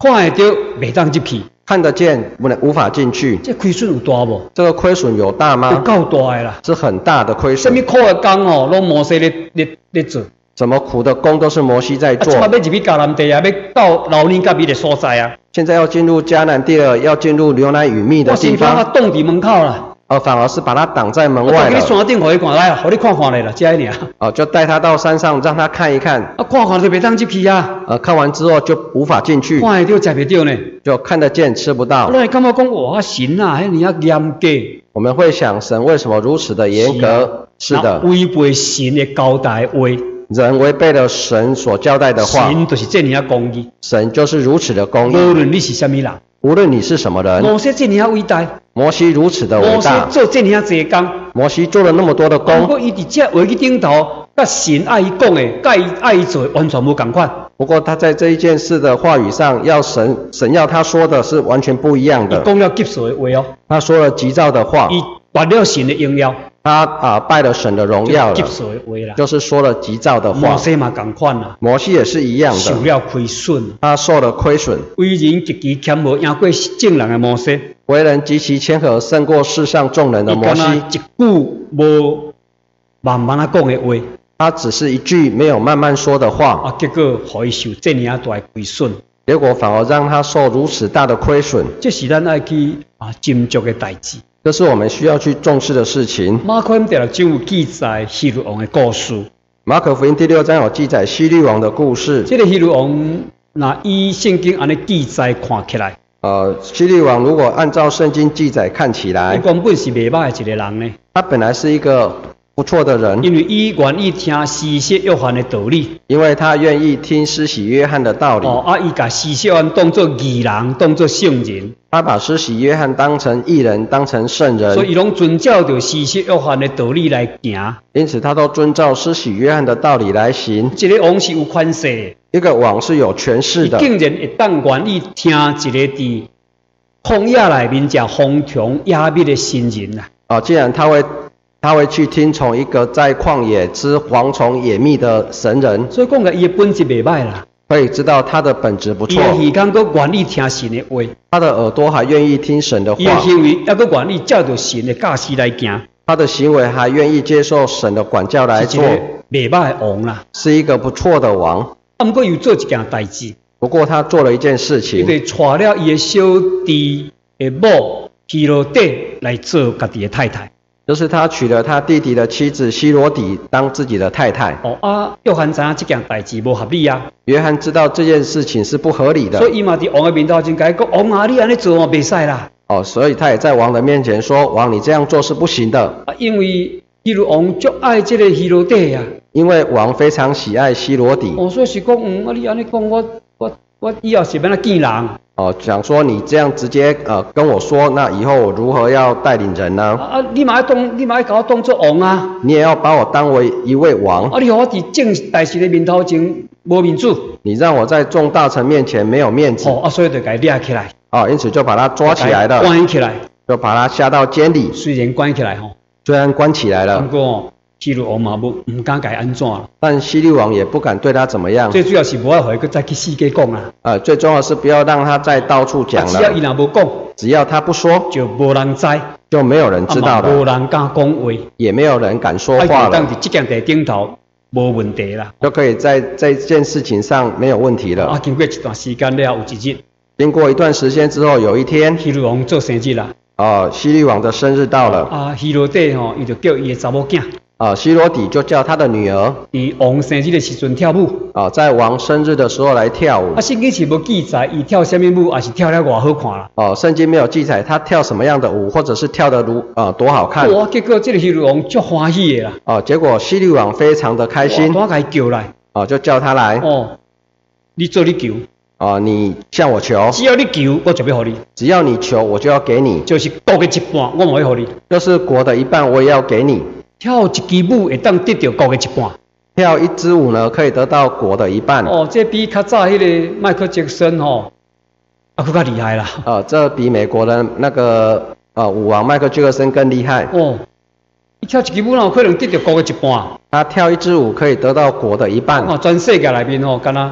看会到袂当入去， 看得见不能无法进去。 这亏损有大无？ 这个亏损有大有吗？ 够大的啦！ 是很大的亏损。 什么苦的工哦，拢摩西咧咧咧做。 什么苦的工都是摩西在啊， 做。 即摆要入去迦南地啊，要到老年甲米的所在啊。 现在要进入迦南地了，要进入牛奶与蜜的我先地方， 把他挡伫门口啦。 呃，反而是把他挡在门我带去外了。 山顶互伊看来啦，互你看看咧啦，遮尔。 哦，就带他到山上让他看一看。 啊，看看就袂当入去啊， 呃，看完之后就无法进去， 看会到食袂到呢。 就看得见吃不到。 咱会感觉讲哇，神啊，迄尼啊严格。 我们会想，神为什么如此的严格？是的， 违背神的交代话。 人违背了神所交代的话， 神就是这样公义， 神就是如此的公无义。 论你是什么人， 无论你是什么人， 摩西这样伟大， 摩西如此的伟摩西大， 做这样济工， 摩西做了那么多的不工， 过伊伫这话语顶头，甲神爱伊讲的，甲伊爱伊做的完全无共款。 不过他在这一件事的话语上，要神神要他说的是完全不一样伊的。 讲了急事的话哦， 他说了急躁的话， 伊拔了神的荣耀， 他啊拜了神的荣耀了， 急事的话啦。 就是说了急躁的话。 摩西嘛共款啦， 摩西也是一样的， 受了亏损， 他受了亏损， 为人极其谦和，赢过正人的摩西。 为人极其谦和，胜过世上众人的摩西。 伊敢若一句无慢慢啊讲的话， 他只是一句没有慢慢说的话， 啊，结果互伊受这样大的亏损。 结果反而让他受如此大的亏损。 这是咱爱去啊斟酌的代志。 这是我们需要去重视的事情。 马可福音第六章有记载希律王的故事。 马可福音第六章有记载希律王的故事。 这个希律王，那依圣经安尼记载看起来， 呃，希律王如果按照圣经记载看起来， 伊原本是袂歹的一个人呢。 他本来是一个不错的人， 因为伊愿意听施洗约翰的道理。 因为他愿意听施洗约翰的道理。 哦，啊，伊把施洗约翰当作义人，当作圣人。 他把施洗约翰当成义人，当成圣人， 所以伊拢遵照着施洗约翰的道理来行。 因此他都遵照施洗约翰的道理来行。 一个王是有权势的， 一个王是有权势的， 伊竟然会当愿意听一个伫荒野内面食荒唐野蜜的新人啊！ 啊，既然他会，他会去听从一个在旷野吃蝗虫野蜜的神人， 所以讲个伊的本质袂歹啦。 可以知道他的本质不错。 伊的耳根佫愿意听神的话， 他的耳朵还愿意听神的伊的话， 行为还佫愿意照着神的教示来行， 他的行为还愿意接受神的管教来做， 是一个袂歹的王啦。 是一个不错的王。 啊，毋过又做一件代志， 不过他做了一件事伊情， 就娶了伊的小弟的某希罗底来做家己的太太。 就是他娶了他弟弟的妻子希罗底当自己的太太。 哦啊，约翰知影这件代志无合理啊， 约翰知道这件事情是不合理的， 所以伊嘛伫王的面头前甲伊讲：王啊，你安尼做哦，袂使啦。 哦，所以他也在王的面前说：“王，你这样做是不行的。 啊，因为希律王足爱这个希罗底啊。” 因为王非常喜爱希罗底。 哦，所以是讲，嗯，啊，你安尼讲，我我我以后是要怎见人？ 哦，想说你这样直接呃跟我说，那以后我如何要带领人呢？ 啊啊，你嘛要当，你嘛要甲我当作王啊！ 你也要把我当为一位王。 啊，你互我伫正大事的面头前无面子。 你让我在众大臣面前没有面子。 哦，啊，所以就甲伊抓起来。 哦，因此就把他抓起来了， 关起来， 就把他下到监里。 虽然关起来吼， 虽然关起来了， 不过希律王嘛无唔敢甲伊安怎啦。 但希律王也不敢对他怎么样。 最主要是无爱互伊再去世界讲啊。 呃，最重要的是不要让他再到处讲了。 啊、只要伊若无讲， 只要他不说， 就无人知， 就没有人知道了， 无人敢讲话， 也没有人敢说话了。 当伫这件地顶头无问题啦， 就可以在这件事情上没有问题了。 啊，经过一段时间了，有一日， 经过一段时间之后，有一天， 希律王做生日啦。 哦，希律王的生日到了。 啊，希罗底吼，伊就叫伊的查某囝。 啊，希罗底就叫他的女儿， 伫王生日的时阵跳舞。 啊，在王生日的时候来跳舞。 啊，圣经是无记载伊跳什么舞，还是跳了偌好看啦。 哦，圣经没有记载他跳什么样的舞，或者是跳得如啊多好看。 哇，结果这个希律王足欢喜的啦。 哦，结果希律王非常的开心。 我甲伊叫来。 哦，就叫他来。 哦，你做你求。 哦，你向我求。 只要你求，我就要互你。 只要你求，我就要给你。 就是国的一半，我嘛要互你。 就是国的一半，我也要给你。 跳一支舞会当得到国的一半， 跳一支舞呢可以得到国的一半。 哦，这比较早迄个迈克杰克森吼，啊，更加厉害啦。 呃，这比美国的那个呃舞王迈克杰克森更厉害。 哦，你跳一支舞，哪有可能得到国的一半？ 他跳一支舞可以得到国的一半。 哦，全世界内面吼，敢若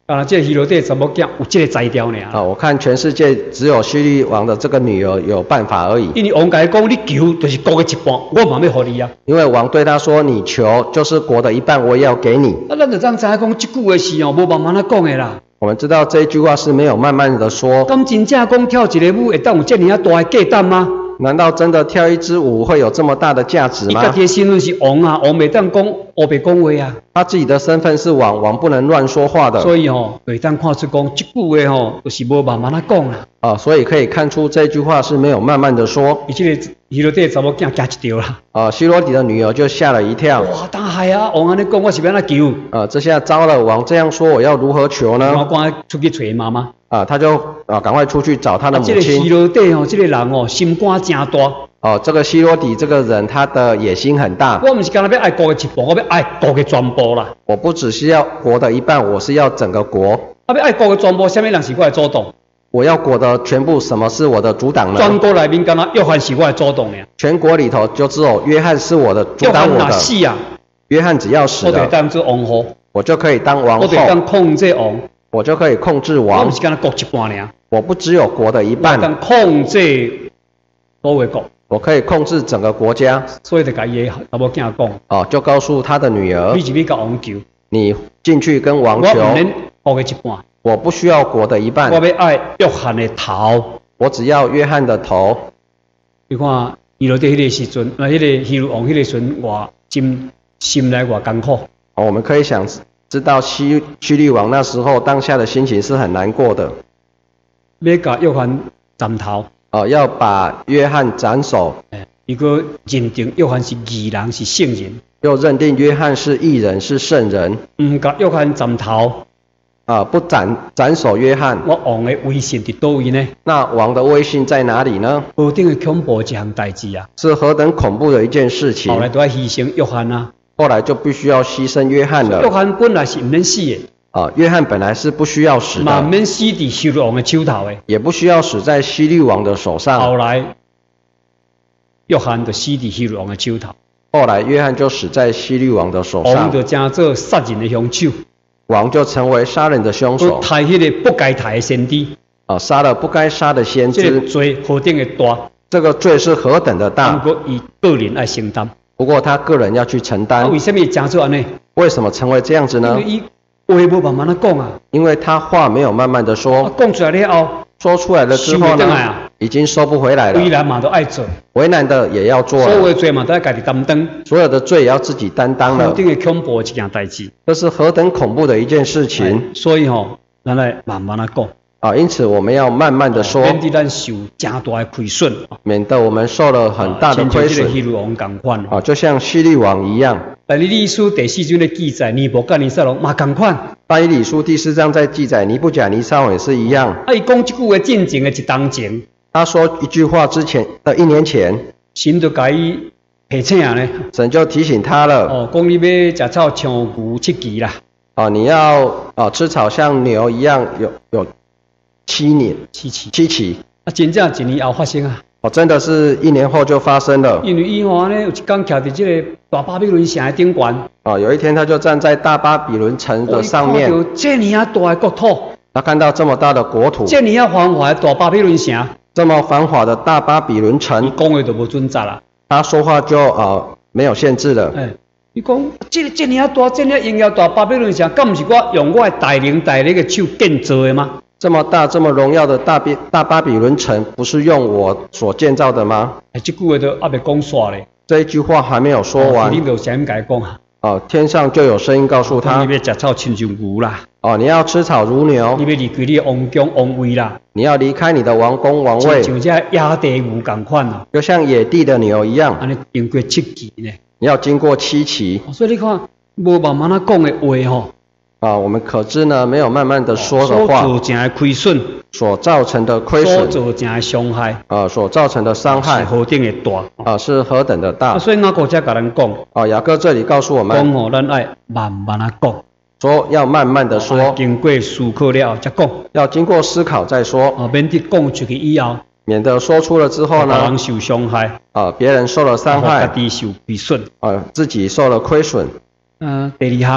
啊，这希罗底查某囝有这个才调尔。 啊，我看全世界只有希律王的这个女儿有办法而已。 因为王甲伊讲，你求就是国的一半，我嘛要互你啊。 因为王对他说，你求就是国的一半，我也要给你。 啊，咱就知影讲这句话是哦，无慢慢啊讲的啦。 我们知道这句话是没有慢慢的说。 咁真正讲跳一个舞会当有这么啊大的价值吗？ 难道真的跳一支舞会有这么大的价值吗？ 伊家己的身份是王啊，王袂当讲黑白讲话啊。 他自己的身份是王，王不能乱说话的。 所以吼，袂当看出讲这句话吼，就是无慢慢啊讲啦。 啊，所以可以看出这句话是没有慢慢的说。 伊这个希罗底查某囝惊一跳啦。 啊，希罗底的女儿就吓了一跳。 哇，大海啊！王安尼讲，我是要安怎求？ 啊，这下糟了，王这样说，我要如何求呢？ 我赶快出去找妈妈。 啊，他就啊赶快出去找他的母亲。 啊，这个希罗底吼，这个人哦，心肝真大。 哦，这个希罗底这个人，他的野心很大。 我不是干那要爱国的一半，我要爱国的全部啦。 我不只是要国的一半，我是要整个国。 啊，要爱国的全部，什么人是我的主动？ 我要国的全部，什么是我的主党呢？ 全国内面，干那约翰是我的主动呀。 全国里头就只有约翰是我的主党我的。约翰哪死啊？约翰只要死了， 我就当做王后， 我就可以当王后。 我就当控制王， 我就可以控制王。 我不是干那国一半尔。 我不只有国的一半。 我当控制多个国。 我可以控制整个国家， 所以就甲伊查某囝讲， 哦，就告诉他的女儿， 你是要甲王求， 你进去跟王求， 我唔免国的一半， 我不需要国的一半， 我要爱约翰的头， 我只要约翰的头。 你看，伊罗底迄个时阵，啊，迄个希律王迄个时阵，偌心心内偌艰苦。 哦，我们可以想知道希希律王那时候当下的心情是很难过的， 要甲约翰斩头。 哦，要把约翰斩首。 如果认定约翰是义人，是圣人， 又认定约翰是义人，是圣人， 唔甲约翰斩头， 啊，不斩斩首约翰， 我王的威信伫倒位呢？ 那王的威信在哪里呢？ 何等的恐怖一项代志啊！ 是何等恐怖的一件事情。 后来都要牺牲约翰啊， 后来就必须要牺牲约翰了。 约翰本来是唔免死的。 啊，约翰本来是不需要死的， 嘛免死伫希律王的手头的， 也不需要死在希律王的手上。 后来，约翰就死伫希律王的手头。 后来，约翰就死在希律王的手上。 王就成做杀人的凶手， 王就成为杀人的凶手。 抬迄个不该抬的先知， 啊，杀了不该杀的先知。 这个罪何等的大？ 这个罪是何等的大？ 不过以个人来承担。 不过他个人要去承担。 啊、为什么成做安尼？ 为什么成为这样子呢？ 话无慢慢的讲啊， 因为他话没有慢慢的说， 讲出来了后， 说出来了之后呢，已经收不回来了。 为难嘛都爱做， 为难的也要做了， 所有的罪嘛都要家己担当， 所有的罪也要自己担当了。 何等的恐怖一件代志， 这是何等恐怖的一件事情。 所以吼、哦，咱来慢慢的讲。 啊，因此我们要慢慢的说， 免得咱受真大的亏损， 免得我们受了很大的亏损。 像希律王同款啊，就像希律王一样。 但以理书第四章的记载，尼布甲尼撒龙嘛同款。 但以理书第四章在记载尼布甲尼撒龙也是一样。 啊，伊讲这句话进前的一当前。 他说一句话之前的一年前， 神就甲伊提醒呢。 神就提醒他了。 哦，讲你要食草像牛七期啦。 哦，你要啊吃草像牛一样，有有。七年， 七期， 七期， 啊，真正一年后发生啊！ 哦，真的是一年后就发生了。 因为伊吼呢，有一天徛伫这个大巴比伦城的顶端。 哦，有一天他就站在大巴比伦城的上面。 哦，这么啊大的国土。 他看到这么大的国土。 这么啊繁华的大巴比伦城。 这么繁华的大巴比伦城。 伊讲话就无准则啦。 他说话就呃没有限制了。 哎，伊讲这个这么啊大，这么荣耀大巴比伦城，敢不是我用我的大能大力的手建造的吗？ 这么大、这么荣耀的大比大巴比伦城，不是用我所建造的吗？ 哎，这句话都还没讲煞咧。 这一句话还没有说完。 你有声音甲伊讲啊？ 哦，天上就有声音告诉他： 你要食草亲像牛啦。 哦，你要吃草如牛。 你要离开你的王宫王位啦。 你要离开你的王宫王位。 像这野地牛同款啊， 就像野地的牛一样。 安尼经过七期呢。 你要经过七期。 所以你看，无慢慢啊讲的话吼。 啊，我们可知呢，没有慢慢的说的话， 所造成的亏损， 所造成的亏损， 所造成的伤害， 啊，所造成的伤害， 是何等的大， 啊，是何等的大。 啊、所以雅各才甲咱讲， 啊，雅各这里告诉我们， 讲吼，咱爱慢慢啊讲， 说要慢慢的说， 经过思考了后才讲， 要经过思考再说， 啊，免得讲出去以后， 免得说出了之后呢， 别人受伤害， 啊，别人受了伤害， 家己受亏损， 啊，自己受了亏损。 嗯、呃，第二项。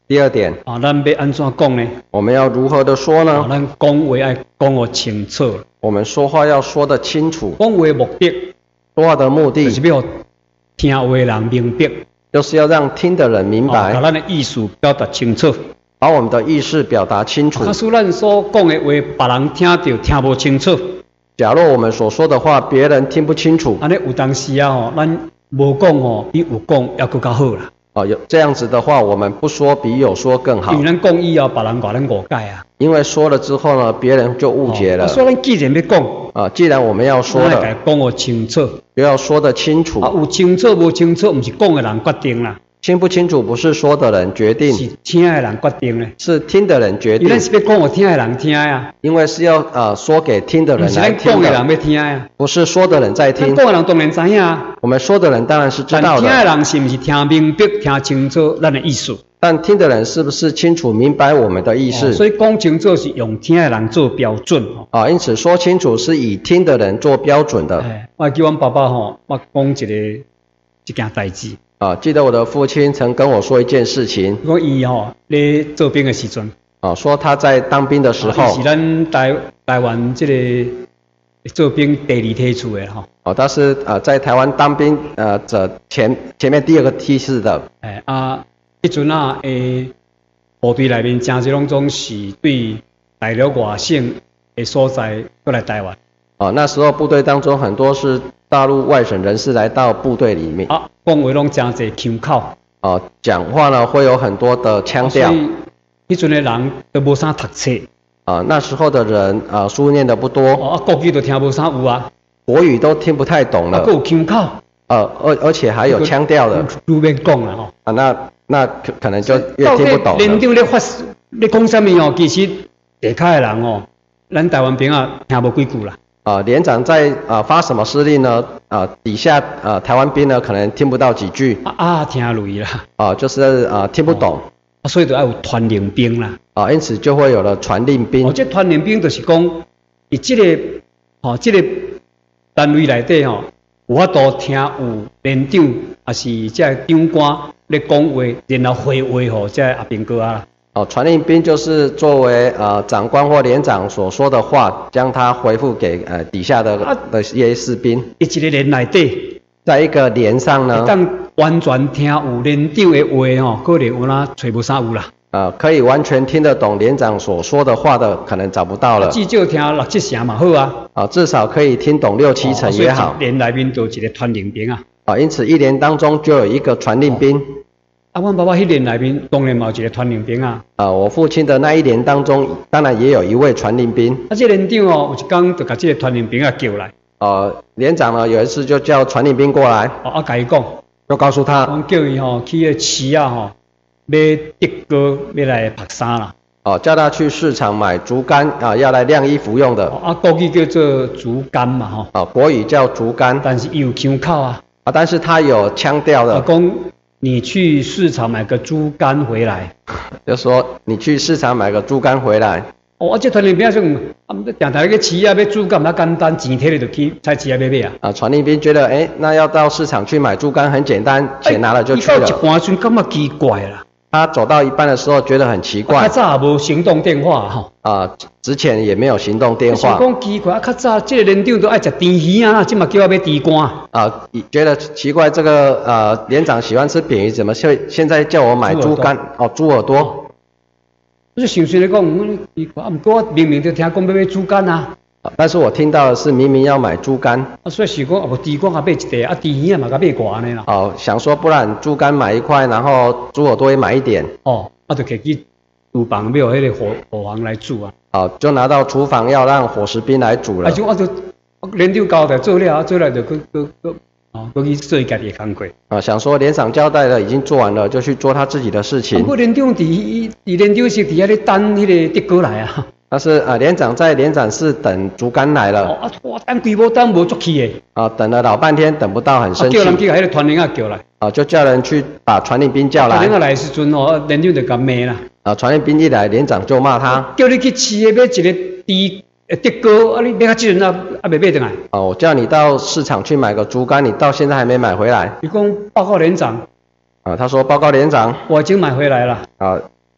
第二点， 啊，咱要安怎讲呢？ 我们要如何的说啊， 呢？ 咱讲话要讲得清楚。 我们说话要说得清楚， 讲话的目的， 说话的目的就是要听话的人明白， 就是要让听的人明啊，把白， 咱的意思表达清楚。 把我们的意识表达清楚。 假使咱所讲的话，别人听到听不清楚， 假若我们所说的话别人听不清楚， 安尼有当时啊吼，咱无讲吼，比有讲要更较好啦。 啊，有这样子的话，我们不说比有说更好因为，咱讲以后，别人话咱误解啊。 因为说了之后呢，别人就误解了啊，。所以咱既然要讲， 啊，既然我们要说咱要了， 讲得清楚。 就要说得清楚。 啊，有清楚无清楚，毋是讲的人决定啦， 清不清楚不是说的人决定， 是听的人决定的。 是听的人决定因为咱。是要讲互听的人听呀， 因为是要呃说给听的毋是人来听咱讲的人的， 要听呀。 不是说的人在听。 咱讲的人当然知影啊， 我们说的人当然是知但听的道的， 人是毋是听明白、听清楚咱的意思？ 但听的人是不是清楚明白我们的意思？ 哦所以讲清楚是用听的人做标准吼。 啊，因此说清楚是以听的人做标准的。 哎，我叫阮爸爸吼，我讲一个一件代志。 啊，记得我的父亲曾跟我说一件事情， 讲伊吼咧做兵的时阵， 啊，说他在当兵的时啊候伊是，咱台台湾这个做兵第二梯次的吼。 哦，他是呃在台湾当兵呃者前前面第二个梯次的。 哎啊，迄阵啊，诶，部队内面真侪拢总是对大陆外省的所在过来台湾。 哦，那时候部队当中很多是大陆外省人士来到部队里面， 啊，讲话拢真侪腔口， 哦，讲话呢会有很多的腔调所。以迄阵的人都无啥读册， 啊，那时候的人啊书念的不多， 哦，啊，国语都听无啥有啊， 国语都听不太懂啊， 了佫，有腔口， 呃，而而且还有腔调的， 愈免讲啦吼。 啊，那那可可能就越听不懂连了。 长咧发咧讲啥物哦，其实地下的人哦，咱台湾兵啊听无几句啦。 啊，连长在啊发什么司令呢？啊，底下啊台湾兵呢可能听不到几句， 啊啊，听累啦， 啊，就是啊听不懂， 啊，所以就要有传令兵啦。 啊，因此就会有了传令兵哦，。这传令兵就是讲，伊即个哦，即个单位内底吼，有法度听有连长还是即个长官咧讲话，然后回话吼，即个阿兵哥啊啦。 哦，传令兵就是作为呃长官或连长所说的话，将它回复给呃底下的啊的一些士兵。 伊一个连内底， 在一个连上呢， 当完全听有连长的话吼，可能有哪找无啥有啦。 呃，可以完全听得懂连长所说的话的，可能找不到了。 至少听六七成嘛好啊。 啊，至少可以听懂六七成也好哦。所以一连内面就有一个传令兵啊。 啊，因此一连当中就有一个传令兵。 啊，阮爸爸迄连内面当然嘛有一个传令兵啊。 啊，我父亲的那一连当中，当然也有一位传令兵。 啊，这连长哦，有一天就把这个传令兵啊叫来， 呃，连长呢有一次就叫传令兵过来， 哦，啊，甲伊讲， 就告诉他， 讲叫伊吼去迄市啊吼，买竹竿要来拍衫啦。 哦、叫他去市场买竹竿啊，要来晾衣服用的。 哦，啊，国语叫做竹竿嘛吼， 啊，国语叫竹竿但是伊有腔口啊， 啊，但是他有腔调啊， 的， 讲你去市场买个竹竿回来。 就说你去市场买个竹竿回来。 哦，啊，这传令兵说，啊，定定去市啊，买竹竿较简单，钱摕咧就去菜市啊买买啊。 啊，传令兵觉得，哎，那要到市场去买竹竿很简单，钱拿了就去哎伊到一了。 半时感觉奇怪啦， 他走到一半的时候觉得很奇较怪， 早也无行动电话吼。 啊，之前也没有行动电想话， 讲奇怪，啊，较早这个连长都爱食甜鱼啊，即嘛叫我买猪肝。 啊，觉得奇怪，这个呃连长喜欢吃扁鱼，怎么现现在叫我买猪肝？哦，猪耳朵。 我就想想咧讲，嗯奇怪，啊，毋过我明明就听讲要买猪肝啊， 啊但是我听到的是明明要买猪肝， 啊，所以想讲啊，无猪肝也买一袋，啊，甜鱼啊嘛，甲买偌安尼啦。 哦，想说不然猪肝买一块，然后猪耳朵也买一点， 哦，啊，就摕去厨房要迄个火火房来煮啊。 哦，就拿到厨房要让伙食兵来煮了啊，。就我就连长交代做了，啊，做了就去去去，哦，去做伊家己的工作。 啊，想说连长交代了已经做完了，就去做他自己的事啊， 情不。过连长伫伫连长室伫遐咧等迄个竹哥来啊。 但是啊，连长在连长室等竹竿来哦， 了， 啊，哇，等规无等无足气的， 啊，等了老半天等不到，很啊， 生气， 叫人去甲迄个团领啊叫来。 啊，就叫人去把传令兵叫来。 团领啊来的时阵哦，连长就甲骂啦。 啊，传令兵一来，连长就骂他。 叫你去市的买一个猪呃竹竿，啊，你买到即阵啊，啊未买倒来。 啊，我叫你到市场去买个竹竿，你到现在还没买回来。 伊讲报告连长， 啊，他说报告连长， 我已经买回来了。 啊，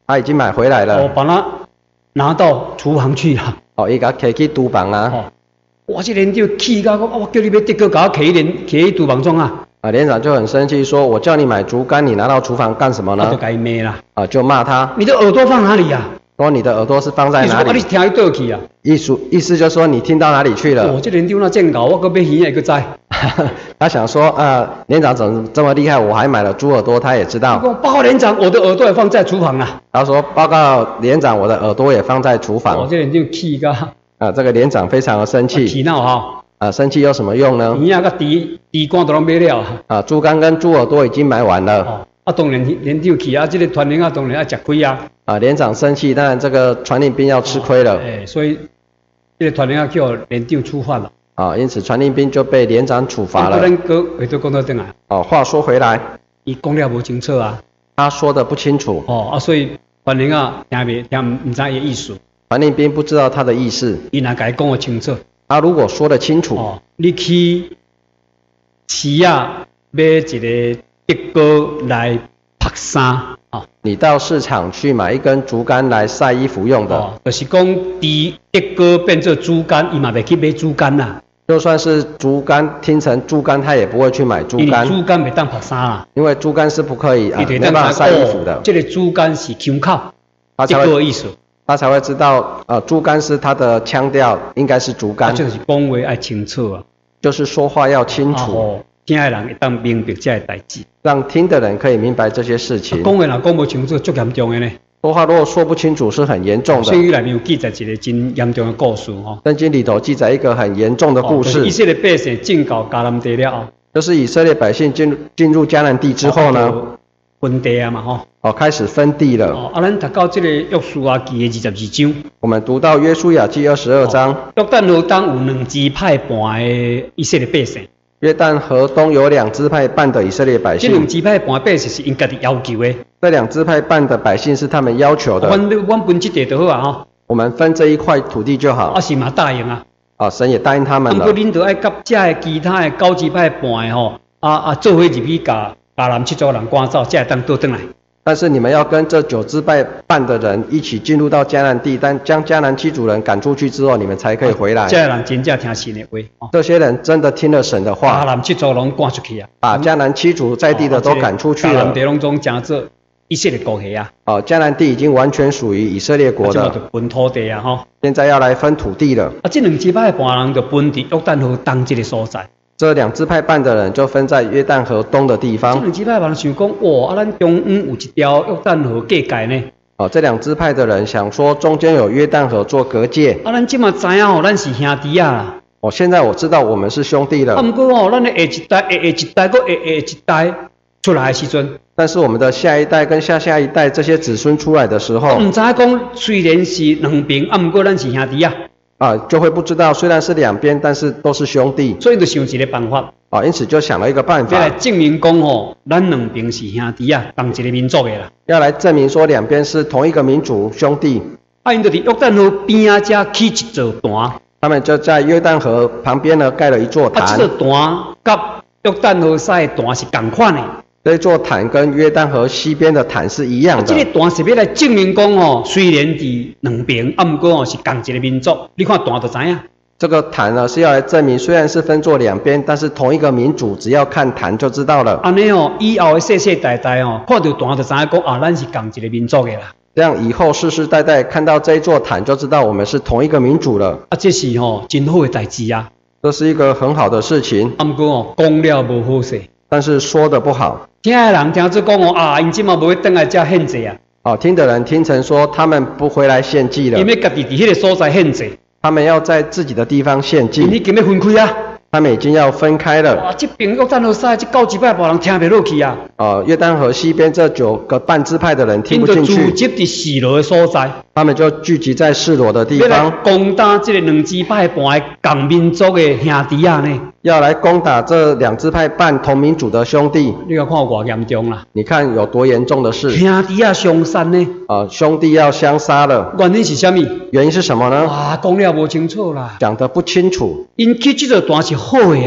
他已经买回来我了。 把它拿到厨房去啊。 哦，伊甲摕去厨房啊。 哦，我这连长气到我，我叫你要得个搞摕去连摕去厨房中啊。 啊，连长就很生气，说：“我叫你买竹竿，你拿到厨房干什么呢？” 我就该骂啦。 啊，就骂他。 你的耳朵放哪里呀、啊？ 说你的耳朵是放在哪里？ 你听伊倒去啊？ 意思意思就是说你听到哪里去了？ 我、哦、这连长那见搞，我个被鱼也个在。 他想说啊，连长怎么这么厉害？我还买了猪耳朵，他也知道。 报告连长，我的耳朵也放在厨房啊。 他说报告连长，我的耳朵也放在厨房。 我、哦、这连长气个。 啊，这个连长非常的生气。 气闹哈。 啊，生气有什么用呢？ 鱼啊个猪猪肝都拢买了。 啊，猪肝跟猪耳朵已经买完了。 哦，啊当然连长气啊，这个团员啊当然要吃亏啊。 啊，连长生气，当然这个传令兵要吃亏了。 哎、哦欸，所以这个团员要叫连长处罚了。 啊，因此传令兵就被连长处罚了。 咱哥回头讲到这来。 哦，话说回来， 伊讲了无清楚啊。 他说的不清楚。 哦啊，所以团员啊听袂听唔知伊意思。 传令兵不知道他的意思。 伊若甲伊讲得清楚。 他如果说得清楚， 哦，你去市啊买一个竹竿来晒衫，哦， 你到市场去买一根竹竿来晒衣服用的， 哦，就是讲伫竹竿变做竹竿，伊嘛袂去买竹竿啦。 就算是竹竿听成竹竿，他也不会去买竹竿。 竹竿袂当晒衫啦， 因为竹竿是不可以啊，没办法晒衣服的。 哦，这个竹竿是腔口， 他才会意思。 他才会知道，呃，竹竿是他的腔调，应该是竹竿。 啊，就是讲话要清楚啊， 就是说话要清楚， 啊哦，听的人会当明白这个代志， 让听的人可以明白这些事情。 讲话若讲无清楚，足严重的呢。 说话如果说不清楚，是很严重的。 圣经里面有记载一个真严重的故事哦。 圣经里头记载一个很严重的故事。 哦就是、以色列百姓进到迦南地了后， 就是以色列百姓进进入迦南地之后呢？ 哦分地啊嘛吼， 哦，开始分地了。 哦，啊，咱读到这个约书亚记的二十二章， 我们读到约书亚记二十二章， 约旦河东有两支派半的以色列百姓。 约旦河东有两支派半的以色列百姓。 这两支派半的百姓是因家己要求的。 这两支派半的百姓是他们要求的。 阮阮分这地就好啊吼。 我们分这一块土地就好。 啊，是嘛答应啊。 啊，神也答应他们了。 不过恁就爱甲这的其他的九支派半的吼，啊啊，做伙入去甲。迦南七族人赶走，才会当倒转来。 但是你们要跟这九支派半的人一起进入到迦南地，但将迦南七族人赶出去之后，你们才可以回来。 这人真正听神的话， 哦、这些人真的听了神的话。 迦南七族拢赶出去啊！ 把迦南七族在地的都赶出去了。迦南地拢总讲做以色列国系啊。 哦，迦南地已经完全属于以色列国的。 啊，就分土地啊，吼。 现在要来分土地了。 啊，这两支派半人就分伫约旦河东这个所在。 这两支派半的人就分在约旦河东的地方。 这两支派人想讲，哇，啊，咱中央有一条约旦河隔界呢。 哦，这两支派的人想说，中间有约旦河做隔界。 啊，咱即嘛知影吼，咱是兄弟啊啦。 哦，现在我知道我们是兄弟了。 啊，不过吼，咱的下一代、下下一代、搁下下一代出来的时阵， 但是我们的下一代跟下下一代这些子孙出来的时候， 唔知讲虽然是两边，啊，不过咱是兄弟啊。 啊，就会不知道，虽然是两边，但是都是兄弟。 所以就想一个办法。 啊，因此就想了一个办法， 要来证明讲吼，咱两边是兄弟啊，同一个民族的啦。 要来证明说两边是同一个民族兄弟。 啊，因就伫约旦河边啊，遮起一座坛。 他们就在约旦河旁边呢，盖了一座坛。 啊，这座坛甲约旦河西的坛是同款的。 这座坛跟约旦河西边的坛是一样的。 啊，这个坛是要来证明讲哦，虽然伫两边，啊，不过哦是同一个民族。你看坛就知影。 这个坛呢是要来证明，虽然是分作两边，但是同一个民族，只要看坛就知道了。 安尼哦，以后的世世代代哦，看到坛就知影讲啊，咱是同一个民族的啦。 这样以后世世代代看到这一座坛，就知道我们是同一个民族了。 啊，这是吼真好的代志啊。 这是一个很好的事情。 啊，不过哦，讲了无好势。 但是说的不好。 听的人听做讲哦啊，因即嘛无会倒来遮献祭啊。 哦，听的人听成说他们不回来献祭了。 因为家己伫迄个所在献祭。 他们要在自己的地方献祭。 你已经要分开啊。 他们已经要分开了。 哇，这边约旦河西这九支派别人听不落去啊。 哦，约旦河西边这九个半支派的人听不进去。 因就聚集伫示罗的所在。 他们就聚集在示罗的地方。 要来攻打这个两支派半的同民族的兄弟啊呢。 要来攻打这两支派半同民族的兄弟。 你要看有多严重啦。 你看有多严重的事。 兄弟啊相杀呢。 啊，兄弟要相杀了。 原因是什么？ 原因是什么呢？ 哇，讲了无清楚啦。 讲得不清楚。 因起这座坛是好的啊。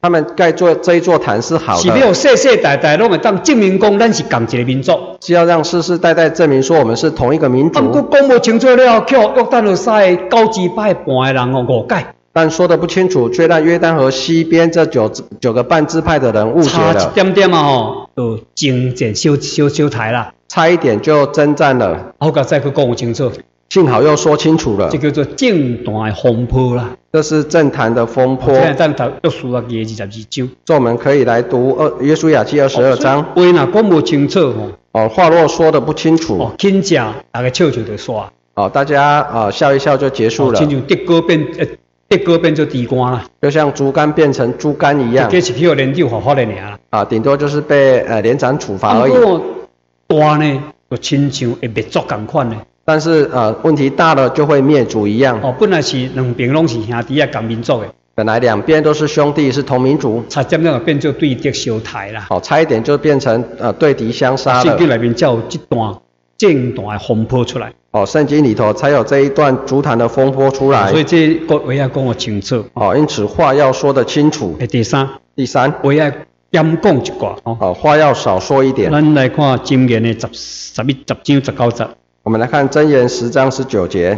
他们盖做这一座坛是好是的， 要世世代代拢会当证明讲咱是同一个民族。 是要让世世代代证明说我们是同一个民啊，不过族。 讲无清楚了，叫约旦河西的九支派半的人哦误解， 但说的不清楚，却让约旦河西边这九九个半支派的人误解差一了， 点点啊吼，就征战小小小台啦。 差一点就征战了。 好甲再去讲清楚， 幸好又说清楚了这，叫做政坛的风波啦。 这是政坛的风波。 现在咱读约书亚记二十二章， 这我们可以来读二约书亚记二十二章。 话若讲无清楚吼， 哦，话若说的不清楚， 哦，轻食大家笑笑就煞， 哦，大家啊、呃、笑一笑就结束了， 亲像德哥变呃德哥变做地瓜啦， 就像竹竿变成猪肝一样这是去互连长罚罚的尔啦。 啊，顶多就是被呃连长处罚而已。 不过大呢，就亲像会灭族共款呢。 但是呃问题大了就会灭族一样， 哦，本来是两边拢是兄弟啊，同民族的， 本来两边都是兄弟，是同民族， 差点就变做对敌相台啦。 哦，差一点就变成呃对敌相杀了。 圣经内面才有这段正段的风波出来。 哦，圣经里头才有这一段足坛的风波出来。 所以这个话要讲得清楚。 哦，因此话要说得清楚。 第三， 第三， 话要减讲一寡哦。 哦，话要少说一点。 咱来看箴言的十十一十章十九节。 我们来看箴言十章十九节。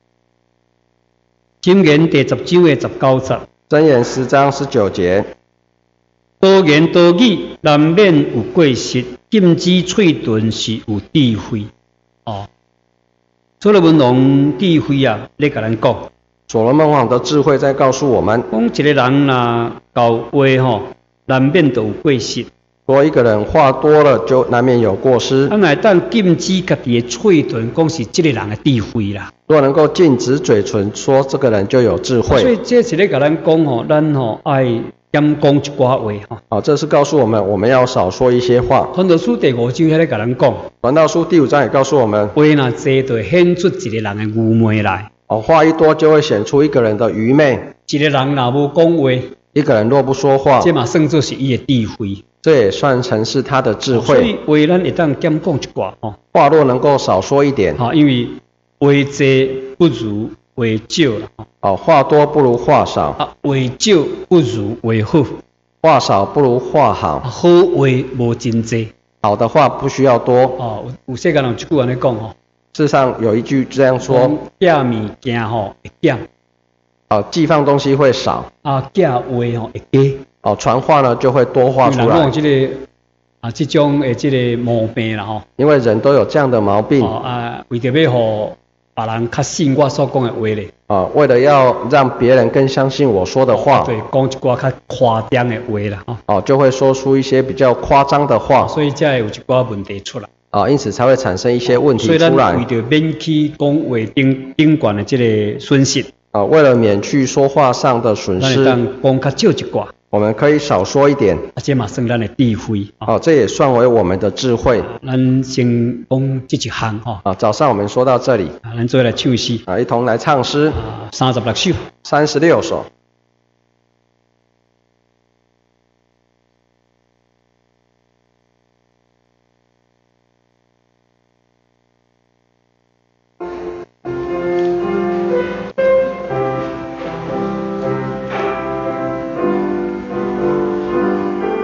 箴言第十章的十九节。 箴言十章十九节。 多言多语，难免有过失；禁止嘴遁是有智慧。哦，所罗门王智慧啊，咧甲咱讲， 所罗门王的智慧在告诉我们， 讲一个人若讲话吼，难免都有过失。 说一个人话多了，就难免有过失。 咱来当禁止家己的嘴遁，讲是这个人的智慧啦。 如果能够禁止嘴唇，说这个人就有智慧。 所以这是咧甲咱讲吼，咱吼爱减讲一寡话吼。 好，这是告诉我们，我们要少说一些话。 传道书第五章迄咧甲咱讲， 传道书第五章也告诉我们， 话若多，就会显出一个人的愚昧来。 哦，话一多就会显出一个人的愚昧。 一个人若无讲话， 一个人若不说话， 这嘛算作是伊的智慧。 这也算成是他的智所以慧。 话咱会当减讲一寡吼， 话若能够少说一点， 吼，因为话多不如话少啦， 哦，话多不如话少， 啊，话少不如话好， 话少不如话好， 好话无真济。 好的话不需要多。 哦，有有世间人一句安尼讲吼， 事实上有一句这样说， 假物件吼会减， 哦，寄放东西会少， 啊，假话吼会加。 哦，传话呢就会多话出来人讲，这个啊，这种诶，这个毛病啦吼， 因为人都有这样的毛病。 哦啊，为着要互别人较信我所讲的话咧， 啊，为了要让别人更相信我说的话， 对，讲一寡较夸张的话啦，吼， 哦，就会说出一些比较夸张的话， 所以才会有一寡问题出来。 啊，因此才会产生一些问题所以咱为出来。 着免去讲话顶顶悬的这个损失， 啊，为了免去说话上的损咱会失， 当讲较少一寡， 我们可以少说一点。 啊，这嘛算咱的智慧啊。 哦，这也算为我们的智慧。 咱先讲这一项吼， 啊，早上我们说到这里， 啊，咱做来唱诗啊，一同来唱诗啊，三十六首。 三十六首。